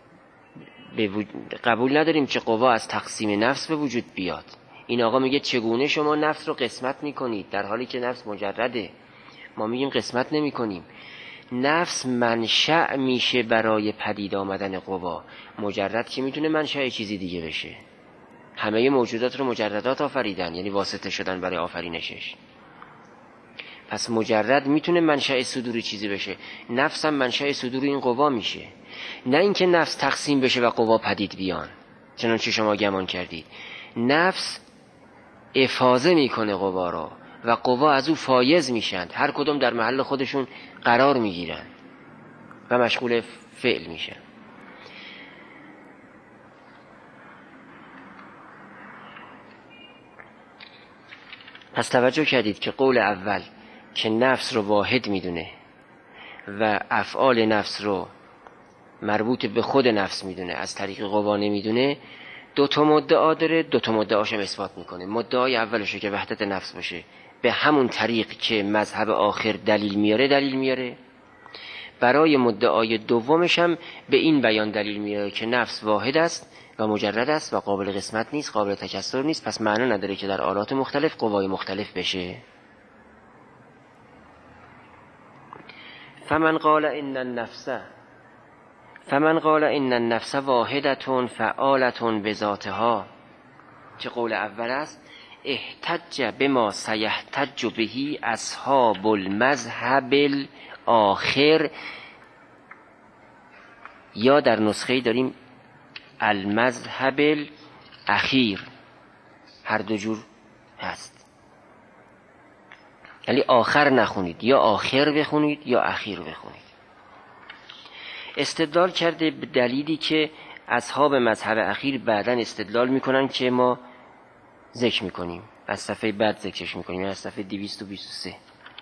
A: قبول نداریم که قوا از تقسیم نفس به وجود بیاد. این آقا میگه چگونه شما نفس رو قسمت میکنید در حالی که نفس مجرده؟ ما میگیم قسمت نمیکنیم. نفس منشأ میشه برای پدید آمدن قوا، مجرد که میتونه منشأ چیزی دیگه بشه. همه موجودات رو مجردات آفریدن، یعنی واسطه شدن برای آفرینشش. پس مجرد میتونه منشأ صدور چیزی بشه، نفس هم منشأ صدور این قوا میشه. نه اینکه نفس تقسیم بشه و قوا پدید بیان چنانچه شما گمان کردید. نفس افاضه میکنه قوا را و قوا از او فایز میشن، هر کدوم در محل خودشون قرار میگیرن و مشغول فعل میشن. پس توجه کردید که قول اول که نفس رو واحد میدونه و افعال نفس رو مربوط به خود نفس میدونه، از طریق قوا نمیدونه، دو تا مدعا داره، دو تا مدعاش هم اثبات میکنه. مدعای اولشه که وحدت نفس باشه، به همون طریق که مذهب آخر دلیل میاره. برای مدعای دومش هم به این بیان دلیل میاره که نفس واحد است و مجرد است و قابل قسمت نیست، قابل تکسر نیست، پس معنا نداره که در آلات مختلف قوای مختلف بشه. فمن قال ان النفس واحدة فعالة بذاتها، که قول اول است، احتج بما سیحتج به اصحاب المذهب الاخر، یا در نسخه داریم المذهب الاخیر، هر دو جور هست. یعنی آخر نخونید، یا آخر بخونید یا اخیر بخونید. استدلال کرده به دلیلی که اصحاب مذهب اخیر بعداً استدلال میکنن که ما ذکر میکنیم، از صفحه بعد ذکرش میکنیم، از صفحه 223.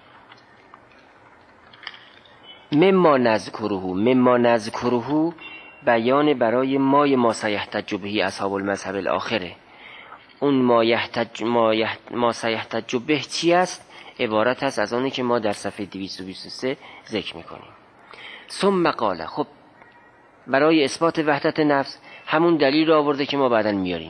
A: مما نذکره بیان برای ما سیحتج به اصحاب المذهب الاخره. اون ما سیحتج به چی است؟ عبارت است از آنی که ما در صفحه 223 ذکر میکنیم. ثم قال، خب برای اثبات وحدت نفس همون دلیل رو آورده که ما بعداً میاریم.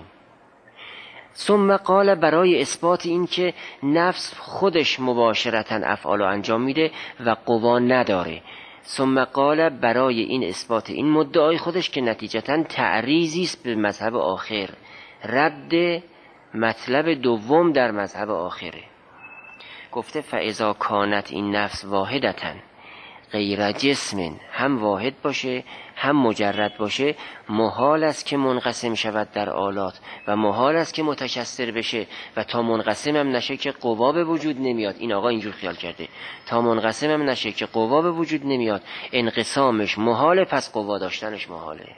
A: ثم قال، برای اثبات این که نفس خودش مباشرتاً افعال انجام میده و قوا نداره. ثم قال، برای این اثبات این مدعای خودش که نتیجتاً تعریضی است به مذهب آخر، رد مطلب دوم در مذهب آخره. گفته فاذا کانت این نفس واحدتاً غیر جسم، هم واحد باشه هم مجرد باشه، محال است که منقسم شود در آلات و محال است که متکثر بشه، و تا منقسم هم نشه که قوا به وجود نمیاد. این آقا اینجور خیال کرده تا منقسم هم نشه که قوا به وجود نمیاد، انقسامش محاله، پس قوا داشتنش محاله.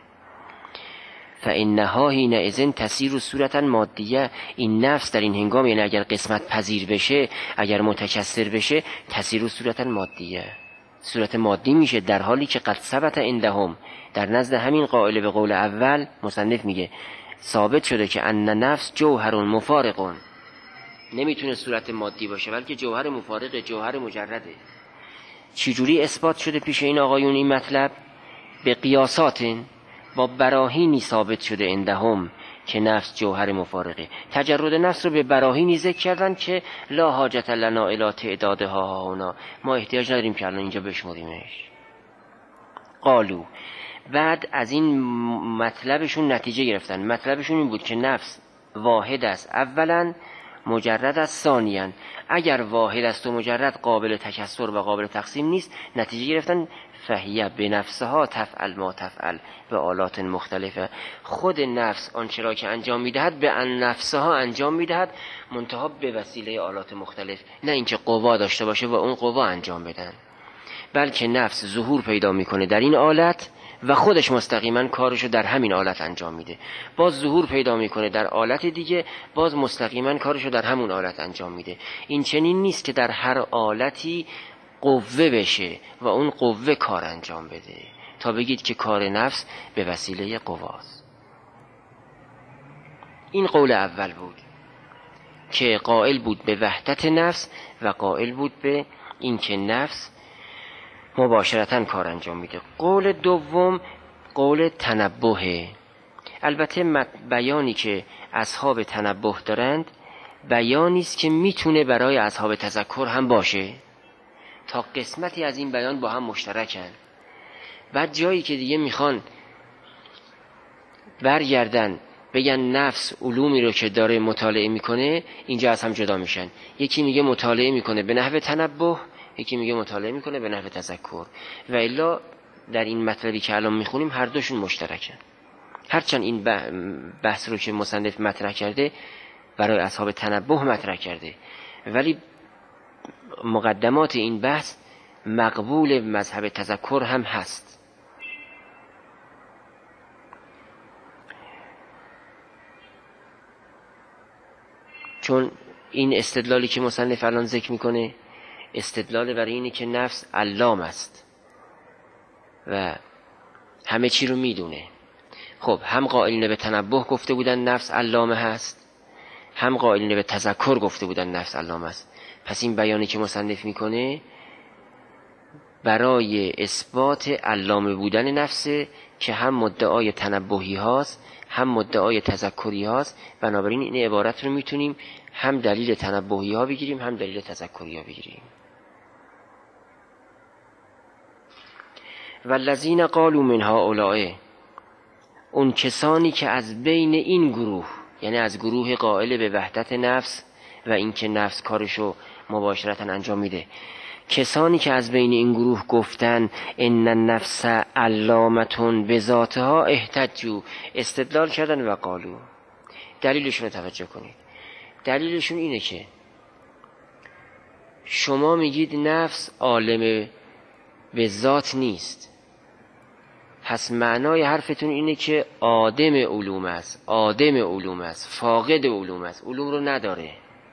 A: فانها حینئذ تسیر صورتا مادیه، این نفس در این هنگام، یعنی اگر قسمت پذیر بشه، اگر متکثر بشه، تسیر صورتا مادیه، صورت مادی میشه، در حالی که قد ثبت عندهم، در نزد همین قائل به قول اول مصنف میگه ثابت شده که ان نفس جوهر مفارق، نمیتونه صورت مادی باشه بلکه جوهر مفارق، جوهر مجرده. چجوری اثبات شده پیش این آقایون این مطلب؟ به قیاسات، با براهینی ثابت شده عندهم که نفس جوهر مفارقه. تجرد نفس رو به براهینی ذکر کردن که لا حاجت لنا الی تعدادها هنا، ما احتیاج نداریم که الان اینجا بشمریمش. قالو، بعد از این مطلبشون نتیجه گرفتن. مطلبشون این بود که نفس واحد است اولا، مجرد است ثانیاً. اگر واحد است و مجرد قابل تکسر و قابل تقسیم نیست، نتیجه گرفتن فهیه به نفسها تفعل ما تفعل به آلات مختلفه، خود نفس آنچه را که انجام میدهد به ان نفسها انجام میدهد، منتها به وسیله آلات مختلف، نه اینکه قوا داشته باشه و اون قوا انجام بدن، بلکه نفس ظهور پیدا میکنه در این آلت و خودش مستقیما کارشو در همین آلت انجام میده، باز ظهور پیدا میکنه در آلت دیگه، باز مستقیما کارشو در همون آلت انجام میده. این چنین نیست که در هر آلتی قوه بشه و اون قوه کار انجام بده تا بگید که کار نفس به وسیله قواست. این قول اول بود که قائل بود به وحدت نفس و قائل بود به این که نفس مباشرتاً کار انجام میده. قول دوم قول تنبه. البته بیانی که اصحاب تنبه دارند بیانی است که میتونه برای اصحاب تذکر هم باشه، تا قسمتی از این بیان با هم مشترکن. بعد جایی که دیگه میخوان برگردن بگن نفس علومی رو که داره مطالعه میکنه، اینجا از هم جدا میشن. یکی میگه مطالعه میکنه به نحو تنبه، یکی میگه مطالعه میکنه به نحو تذکر. و الا در این مطلبی که الان میخونیم هر دوشون مشترکن. هرچند این بحث رو که مصنف مطرح کرده برای اصحاب تنبه مطرح کرده، ولی مقدمات این بحث مقبول مذهب تذکر هم هست. چون این استدلالی که مصنف الان ذکر میکنه استدلال برای اینه که نفس علام است و همه چی رو میدونه. خب هم قائلین به تنبه گفته بودن نفس علامه هست، هم قائلین به تذکر گفته بودن نفس علامه است. پس این بیانی که مصنف میکنه برای اثبات علامه بودن نفسه که هم مدعای تنبهی هاست هم مدعای تذکری هاست. بنابراین این عبارت رو میتونیم هم دلیل تنبهی ها بگیریم هم دلیل تذکری ها بگیریم. والذین قالوا من هؤلاء، اون کسانی که از بین این گروه، یعنی از گروه قائل به وحدت نفس و اینکه نفس کارشو مباشرتا انجام میده، کسانی که از بین این گروه گفتن ان النفس علامتون به ذاتها احتجوا، استدلال کردن و قالو. دلیلشون رو توجه کنید. دلیلشون اینه که شما میگید نفس عالم به ذات نیست، پس معنای حرفتون اینه که آدم علوم است، آدم علوم است، فاقد علوم است، علوم رو نداره.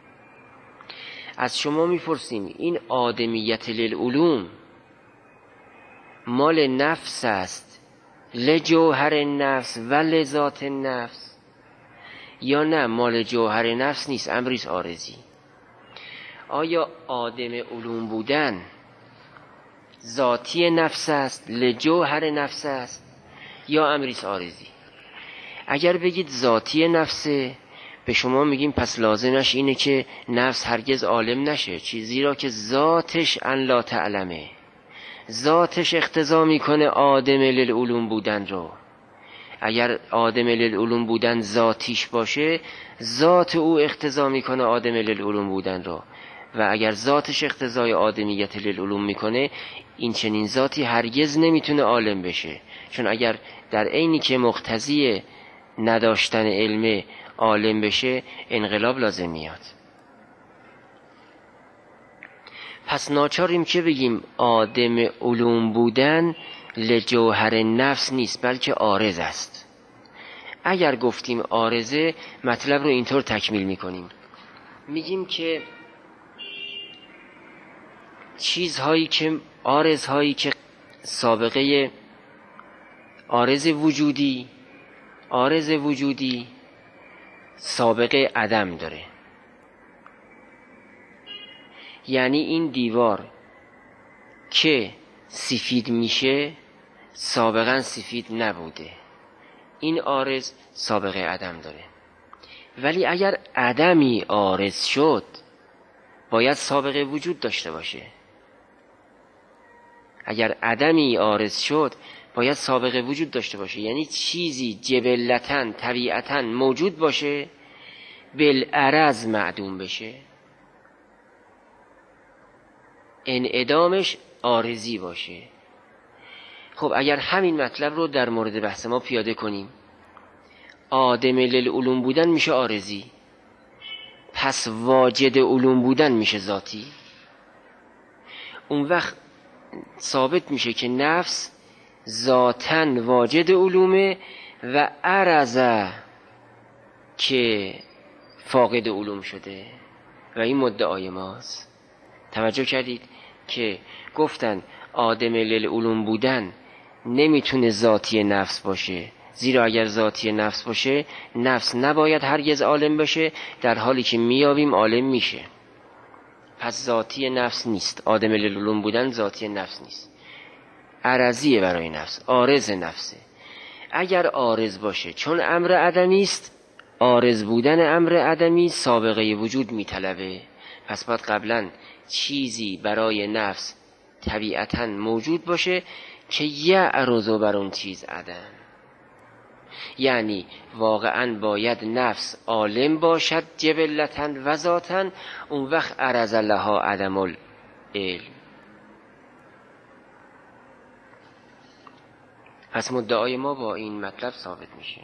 A: از شما میپرسیم این آدمیت للعلوم مال نفس است، لجوهر نفس و لذات نفس، یا نه مال جوهر نفس نیست، امریست عارضی؟ آیا آدم علوم بودن ذاتی نفس است، لجوهر نفس است، یا امریست عارضی؟ اگر بگید ذاتی نفسه، به شما میگیم پس لازمش اینه که نفس هرگز عالم نشه، چیزی را که ذاتش ان لا تعلمه، ذاتش اقتضا میکنه آدم للعلوم بودن رو. اگر آدم للعلوم بودن ذاتیش باشه، ذات او اقتضا میکنه آدم للعلوم بودن رو. و اگر ذاتش اقتضای آدمیت للعلوم میکنه، این چنین ذاتی هرگز نمیتونه عالم بشه. چون اگر در عینی که مقتضی نداشتن علم عالم بشه، انقلاب لازم میاد. پس ناچاریم که بگیم آدم علوم بودن لجوهر نفس نیست، بلکه عارض است. اگر گفتیم عارضه، مطلب رو اینطور تکمیل میکنیم، میگیم که چیزهایی که عارضهایی که سابقه عارض وجودی سابقه عدم داره. یعنی این دیوار که سفید میشه سابقا سفید نبوده، این عارض سابقه عدم داره. ولی اگر عدمی عارض شد باید سابقه وجود داشته باشه. اگر عدمی عارض شد باید سابقه وجود داشته باشه، یعنی چیزی جبلتاً طبیعتاً موجود باشه بالعرض معدوم بشه، انعدامش عارضی باشه. خب اگر همین مطلب رو در مورد بحث ما پیاده کنیم، آدم للعلوم بودن میشه عارضی، پس واجد علوم بودن میشه ذاتی. اون وقت ثابت میشه که نفس ذاتاً واجد علومه و عرضه که فاقد علوم شده و این مدعای ماست. توجه کردید که گفتن آدم للعلوم بودن نمیتونه ذاتی نفس باشه، زیرا اگر ذاتی نفس باشه نفس نباید هرگز عالم بشه، در حالی که میابیم عالم میشه. پس ذاتی نفس نیست. عادم للعلوم بودن ذاتی نفس نیست، عرضیه برای نفس، عارض نفسه. اگر عارض باشه چون امر عدمی است، عارض بودن امر عدمی سابقه وجود میطلبه. پس باید قبلا چیزی برای نفس طبیعتاً موجود باشه که یعرض بر اون چیز عدم. یعنی واقعاً باید نفس عالم باشد جبلتاً و ذاتاً، اون وقت عرض لها عدم العلم. پس مدعای ما با این مطلب ثابت میشه.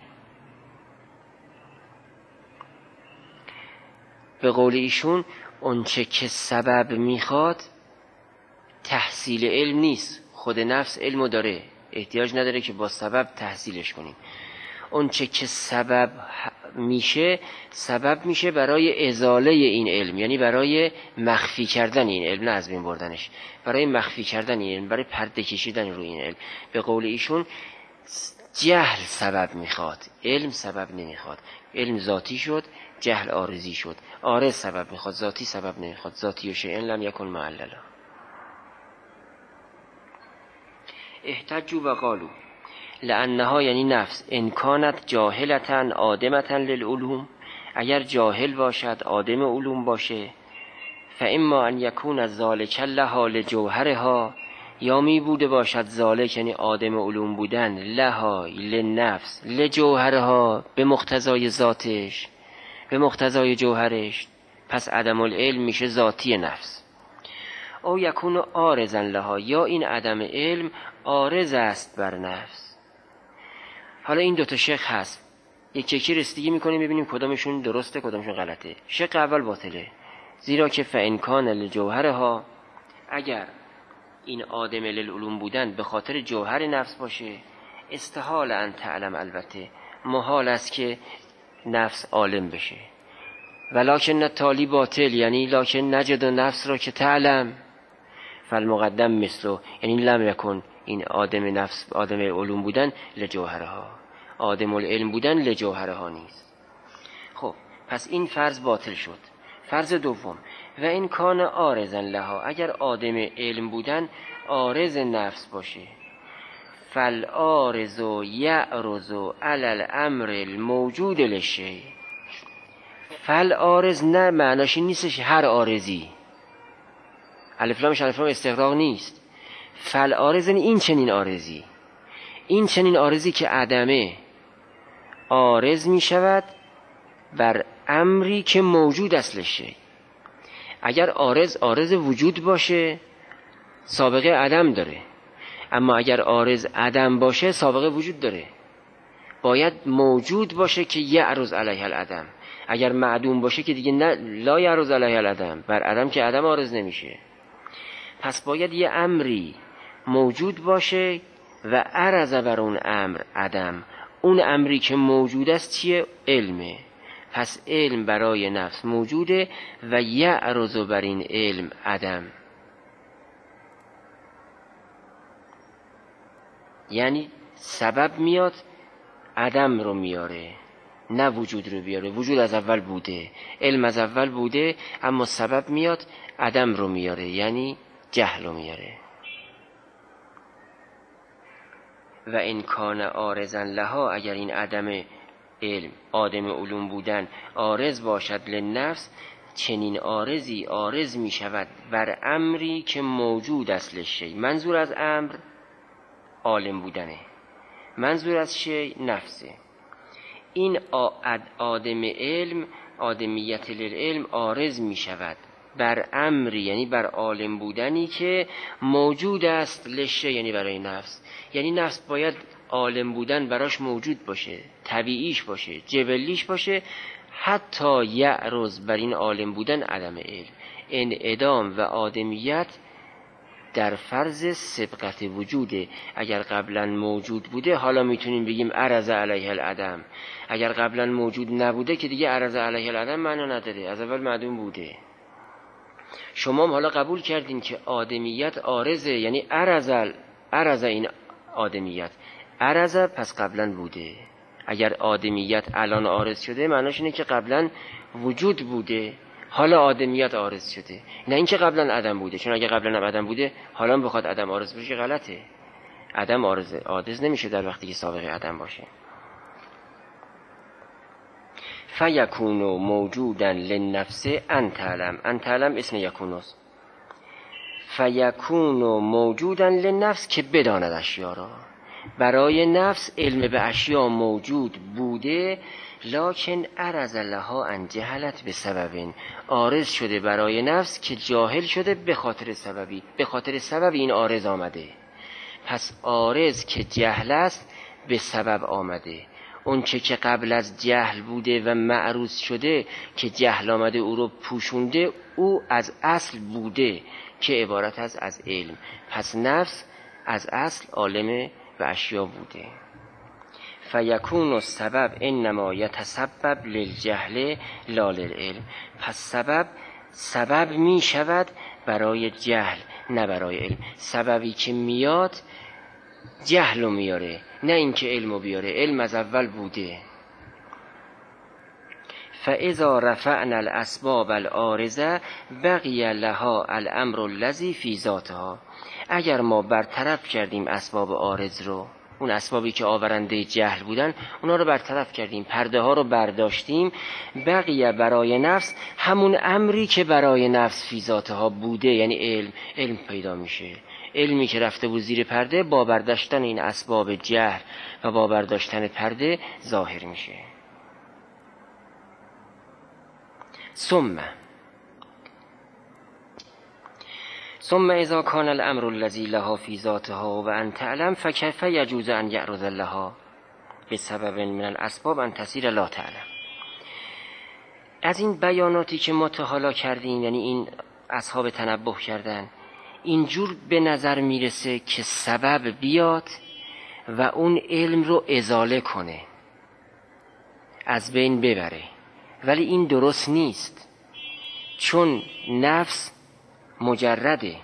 A: به قول ایشون اونچه که سبب میخواد تحصیل علم نیست، خود نفس علمو داره، احتیاج نداره که با سبب تحصیلش کنیم. اونچه که سبب میشه برای ازاله این علم، یعنی برای مخفی کردن این علم، نه از بین بردنش، برای مخفی کردن این علم، برای پرده کشیدن روی این علم. به قول ایشون جهل سبب میخواد، علم سبب نمیخواد. علم ذاتی شد، جهل عارضی شد. عارض سبب میخواد، ذاتی سبب نمیخواد. ذاتی و شیء لم یکن معللا. احتجوا و قالوا لانها، یعنی نفس، ان کانت جاهلتا عادمتا للعلوم، اگر جاهل باشد عادم علوم باشه، فاما ان یکون ذلک لها لجوهرها، یا می بوده باشد ذالک یعنی عادم علوم بودن، لها لنفس، لجوهرها به مقتضای ذاتش، به مقتضای جوهرش، پس عدم العلم میشه ذاتی نفس. او یکون عارضا لها، یا این عدم علم عارض است بر نفس. حالا این دوتا شق هست، یکی رسیدگی میکنیم ببینیم کدامشون درسته کدامشون غلطه. شق اول باطله، زیرا که فإن کان لجوهرها، اگر این عادم للعلوم بودن به خاطر جوهر نفس باشه، استحال ان تعلم، البته محال است که نفس عالم بشه. ولکن تالی باطل، یعنی لکن نجد نفس را که تعلم، فالمقدم مثلو، یعنی لم یکن، این عادم نفس، عادم علوم بودن لجوهرها، عادم العلم بودن لجوهرها نیست. خب پس این فرض باطل شد. فرض دوم، و این کان عارضا لها، اگر عادم علم بودن عارض نفس باشه، فالعارض یعرض علی الامر الموجود للشیء. فالعارض نه معناش این نیستش هر عارضی، الف لامش الف لام استغراق نیست. فالعارض این چنین عارضی، این چنین عارضی که عدمه عارض می شود بر امری که موجود اصلشه. اگر عارض وجود باشه سابقه عدم داره، اما اگر عارض عدم باشه سابقه وجود داره. باید موجود باشه که یعرض علیه العدم. اگر معدوم باشه که دیگه نه، لا یعرض علیه العدم، بر عدم که عدم عارض نمیشه. پس باید یه امری موجود باشه و عرض بر اون امر عدم. اون امری که موجود است چیه؟ علمه. پس علم برای نفس موجوده و یعرض بر این علم عدم، یعنی سبب میاد عدم رو میاره نه وجود رو بیاره. وجود از اول بوده، علم از اول بوده، اما سبب میاد عدم رو میاره، یعنی جهل رو میاره. و این کان عارضا لها، اگر این عدم علم، عادم علوم بودن عارض باشد للنفس، چنین عارضی عارض می شود بر امری که موجود اصلش شی. منظور از امر عالم بودنه، منظور از شی نفسه. این عادم علم، عادمیت للعلم عارض می شود بر امری، یعنی بر عالم بودنی که موجود است لشه، یعنی برای نفس. یعنی نفس باید عالم بودن براش موجود باشه، طبیعیش باشه، جبلیش باشه، حتی یعرض بر این عالم بودن عدم علم. انعدام و آدمیت در فرض سبقت وجوده. اگر قبلا موجود بوده حالا میتونیم بگیم عرض علیه العدم، اگر قبلا موجود نبوده که دیگه عرض علیه العدم معنا نداره، از اول معدوم بوده. شما حالا قبول کردین که آدمیت عارضه، یعنی عرض این آدمیت، عرض پس قبلا بوده. اگر آدمیت الان عارض شده معناش اینه که قبلا وجود بوده، حالا آدمیت عارض شده، نه اینکه قبلا عدم بوده. چون اگه قبلا هم عدم بوده حالا بخواد عدم عارض بشه غلطه. عدم عارض نمیشه در وقتی که سابقه عدم باشه. فیکون موجودا للنفس ان تعلم. ان تعلم اسم یکون است. فیکون موجودا للنفس که بداند اشیا را. برای نفس علم به اشیا موجود بوده، لکن عرض لها ان جهلت به سبب. عارض شده برای نفس که جاهل شده به خاطر سببی. به خاطر سبب این عارض آمده. پس عارض که جهل است به سبب آمده. اون چه که قبل از جهل بوده و معروض شده که جهل آمده او رو پوشونده، او از اصل بوده که عبارت است از علم. پس نفس از اصل عالم به اشیا بوده. فیکون السبب انما یتسبب للجهل لا للعلم. پس سبب می شود برای جهل نه برای علم. سببی که میاد جهل رو میاره، نه اینکه علم رو بیاره. علم از اول بوده. فاذا رفعنا الاسباب العارضه بقی لها الامر الذی فی ذاتها. اگر ما برطرف کردیم اسباب عارض رو، اون اسبابی که آورنده جهل بودن، اونا رو برطرف کردیم، پرده ها رو برداشتیم، بقیه برای نفس همون امری که برای نفس فی ذاتها بوده، یعنی علم پیدا میشه. علمی که رفته بود زیر پرده با برداشتن این اسباب جهل و با برداشتن پرده ظاهر میشه. ثم اذا کان الامر الذی لها فی ذاتها و ان تعلم فکیف یجوز ان یعرض لها بسبب من الاسباب ان تصیر لا تعلم. از این بیاناتی که ما تا حالا کردیم، یعنی این اصحاب تنبه کردن، اینجور به نظر میرسه که سبب بیاد و اون علم رو ازاله کنه، از بین ببره. ولی این درست نیست، چون نفس مجرده،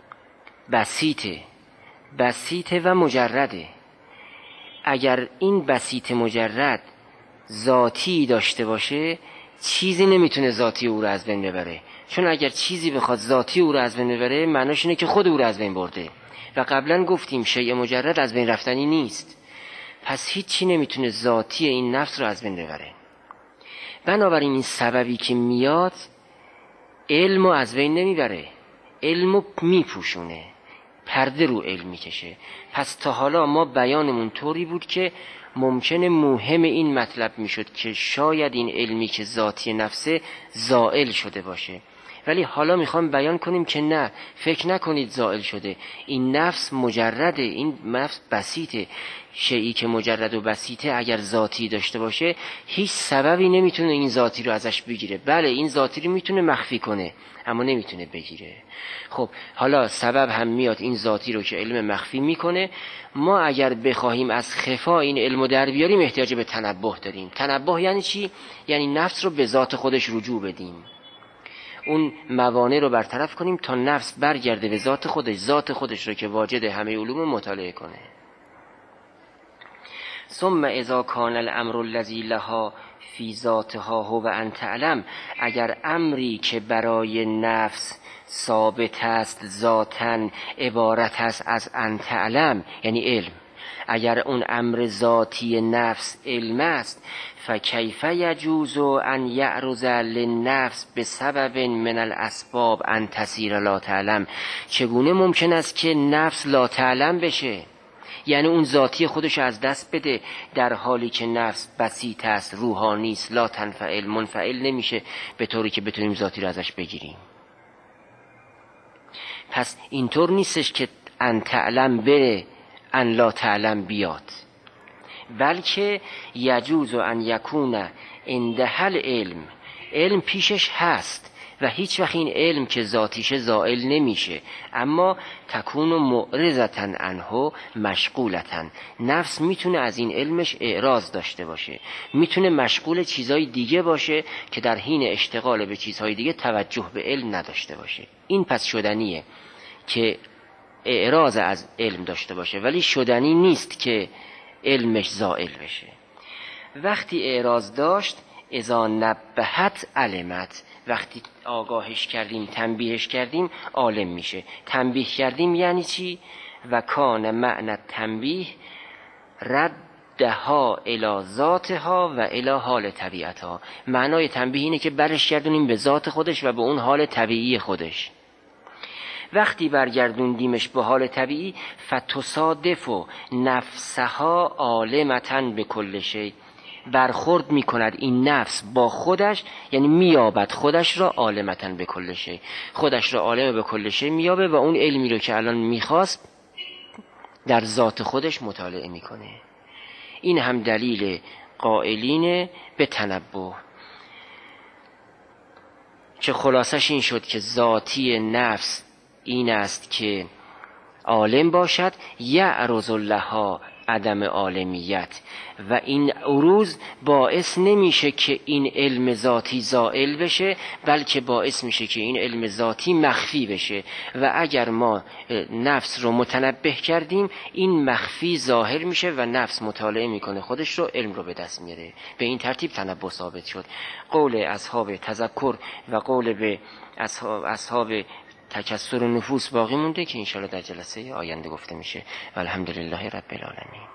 A: بسیطه و مجرده. اگر این بسیط مجرد ذاتی داشته باشه، چیزی نمیتونه ذاتی او رو از بین ببره. چون اگر چیزی بخواد ذاتی او رو از بین ببره، معناش اینه که خود او رو از بین برده. و قبلا گفتیم شیء مجرد از بین رفتنی نیست. پس هیچی نمیتونه ذاتی این نفس رو از بین ببره. بنابراین این سببی که میاد علم رو از بین نمیبره، علم رو میپوشونه، پرده رو علم میکشه. پس تا حالا ما بیانمون طوری بود که ممکنه موهم این مطلب میشد که شاید این علمی که ذاتی نفسه زائل شده باشه. ولی حالا میخوام بیان کنیم که نه، فکر نکنید زائل شده. این نفس مجرده، این نفس بسیطه. شیئی که مجرد و بسیطه اگر ذاتی داشته باشه، هیچ سببی نمیتونه این ذاتی رو ازش بگیره. بله این ذاتی رو میتونه مخفی کنه، اما نمیتونه بگیره. خب حالا سبب هم میاد این ذاتی رو که علم مخفی میکنه. ما اگر بخواهیم از خفا این علم رو در بیاریم، احتیاج به تنبه داریم. تنبه یعنی چی؟ یعنی نفس رو به ذات خودش رجوع بدیم، اون موانع رو برطرف کنیم تا نفس برگرده به ذات خودش، ذات خودش رو که واجد همه علوم مطالعه کنه. ثم اذا کان الامر الذی لها فی ذاتها هو ان تعلم. اگر امری که برای نفس ثابت است ذاتاً عبارت است از ان تعلم، یعنی علم، اگر اون امر ذاتی نفس علم است، فکیف یجوز ان یعرض للنفس بسبب من الاسباب ان تصیر لا تعلم. چگونه ممکن است که نفس لا تعلم بشه، یعنی اون ذاتی خودش از دست بده، در حالی که نفس بسیط است، روحانی است، لا تنفعل، منفعل نمیشه به طوری که بتونیم ذاتی رو ازش بگیریم. پس اینطور نیستش که ان تعلم بره ان لا تعلم بیاد، بلکه یجوز ان یکون عندها علم پیشش هست و هیچ وقت این علم که ذاتیشه زائل نمیشه، اما تکون معرضتا عنه مشغولتا. نفس میتونه از این علمش اعراض داشته باشه، میتونه مشغول چیزهای دیگه باشه که در حین اشتغال به چیزهای دیگه توجه به علم نداشته باشه. این پس شدنیه که اعراض از علم داشته باشه، ولی شدنی نیست که علمش زائل بشه. وقتی اعراض داشت اذا نبهت علمت، وقتی آگاهش کردیم، تنبیهش کردیم، عالم میشه. تنبیه کردیم یعنی چی؟ و کان معنی تنبیه ردها الی ذاتها و الی حال طبیعتها. معنای تنبیه اینه که برش گردونیم به ذات خودش و به اون حال طبیعی خودش. وقتی برگردوندیمش به حال طبیعی، فتصادف نفسها عالمتن به کل شی، برخورد میکند این نفس با خودش، یعنی میابد خودش را عالمتن به کل شی، خودش را عالم به کل شی میابه و اون علمی رو که الان میخواست در ذات خودش مطالعه میکنه. این هم دلیل قائلین به تنبه، که خلاصش این شد که ذاتی نفس این است که عالم باشد، یعرض لها عدم عالمیت، و این عروض باعث نمیشه که این علم ذاتی زائل بشه، بلکه باعث میشه که این علم ذاتی مخفی بشه. و اگر ما نفس رو متنبه کردیم، این مخفی ظاهر میشه و نفس مطالعه میکنه خودش رو، علم رو به دست میاره. به این ترتیب تنبه ثابت شد. قول اصحاب تذکر و قول به اصحاب تکثر نفوس باقی مونده که انشاءالله در جلسه آینده گفته میشه. و الحمدلله رب العالمین.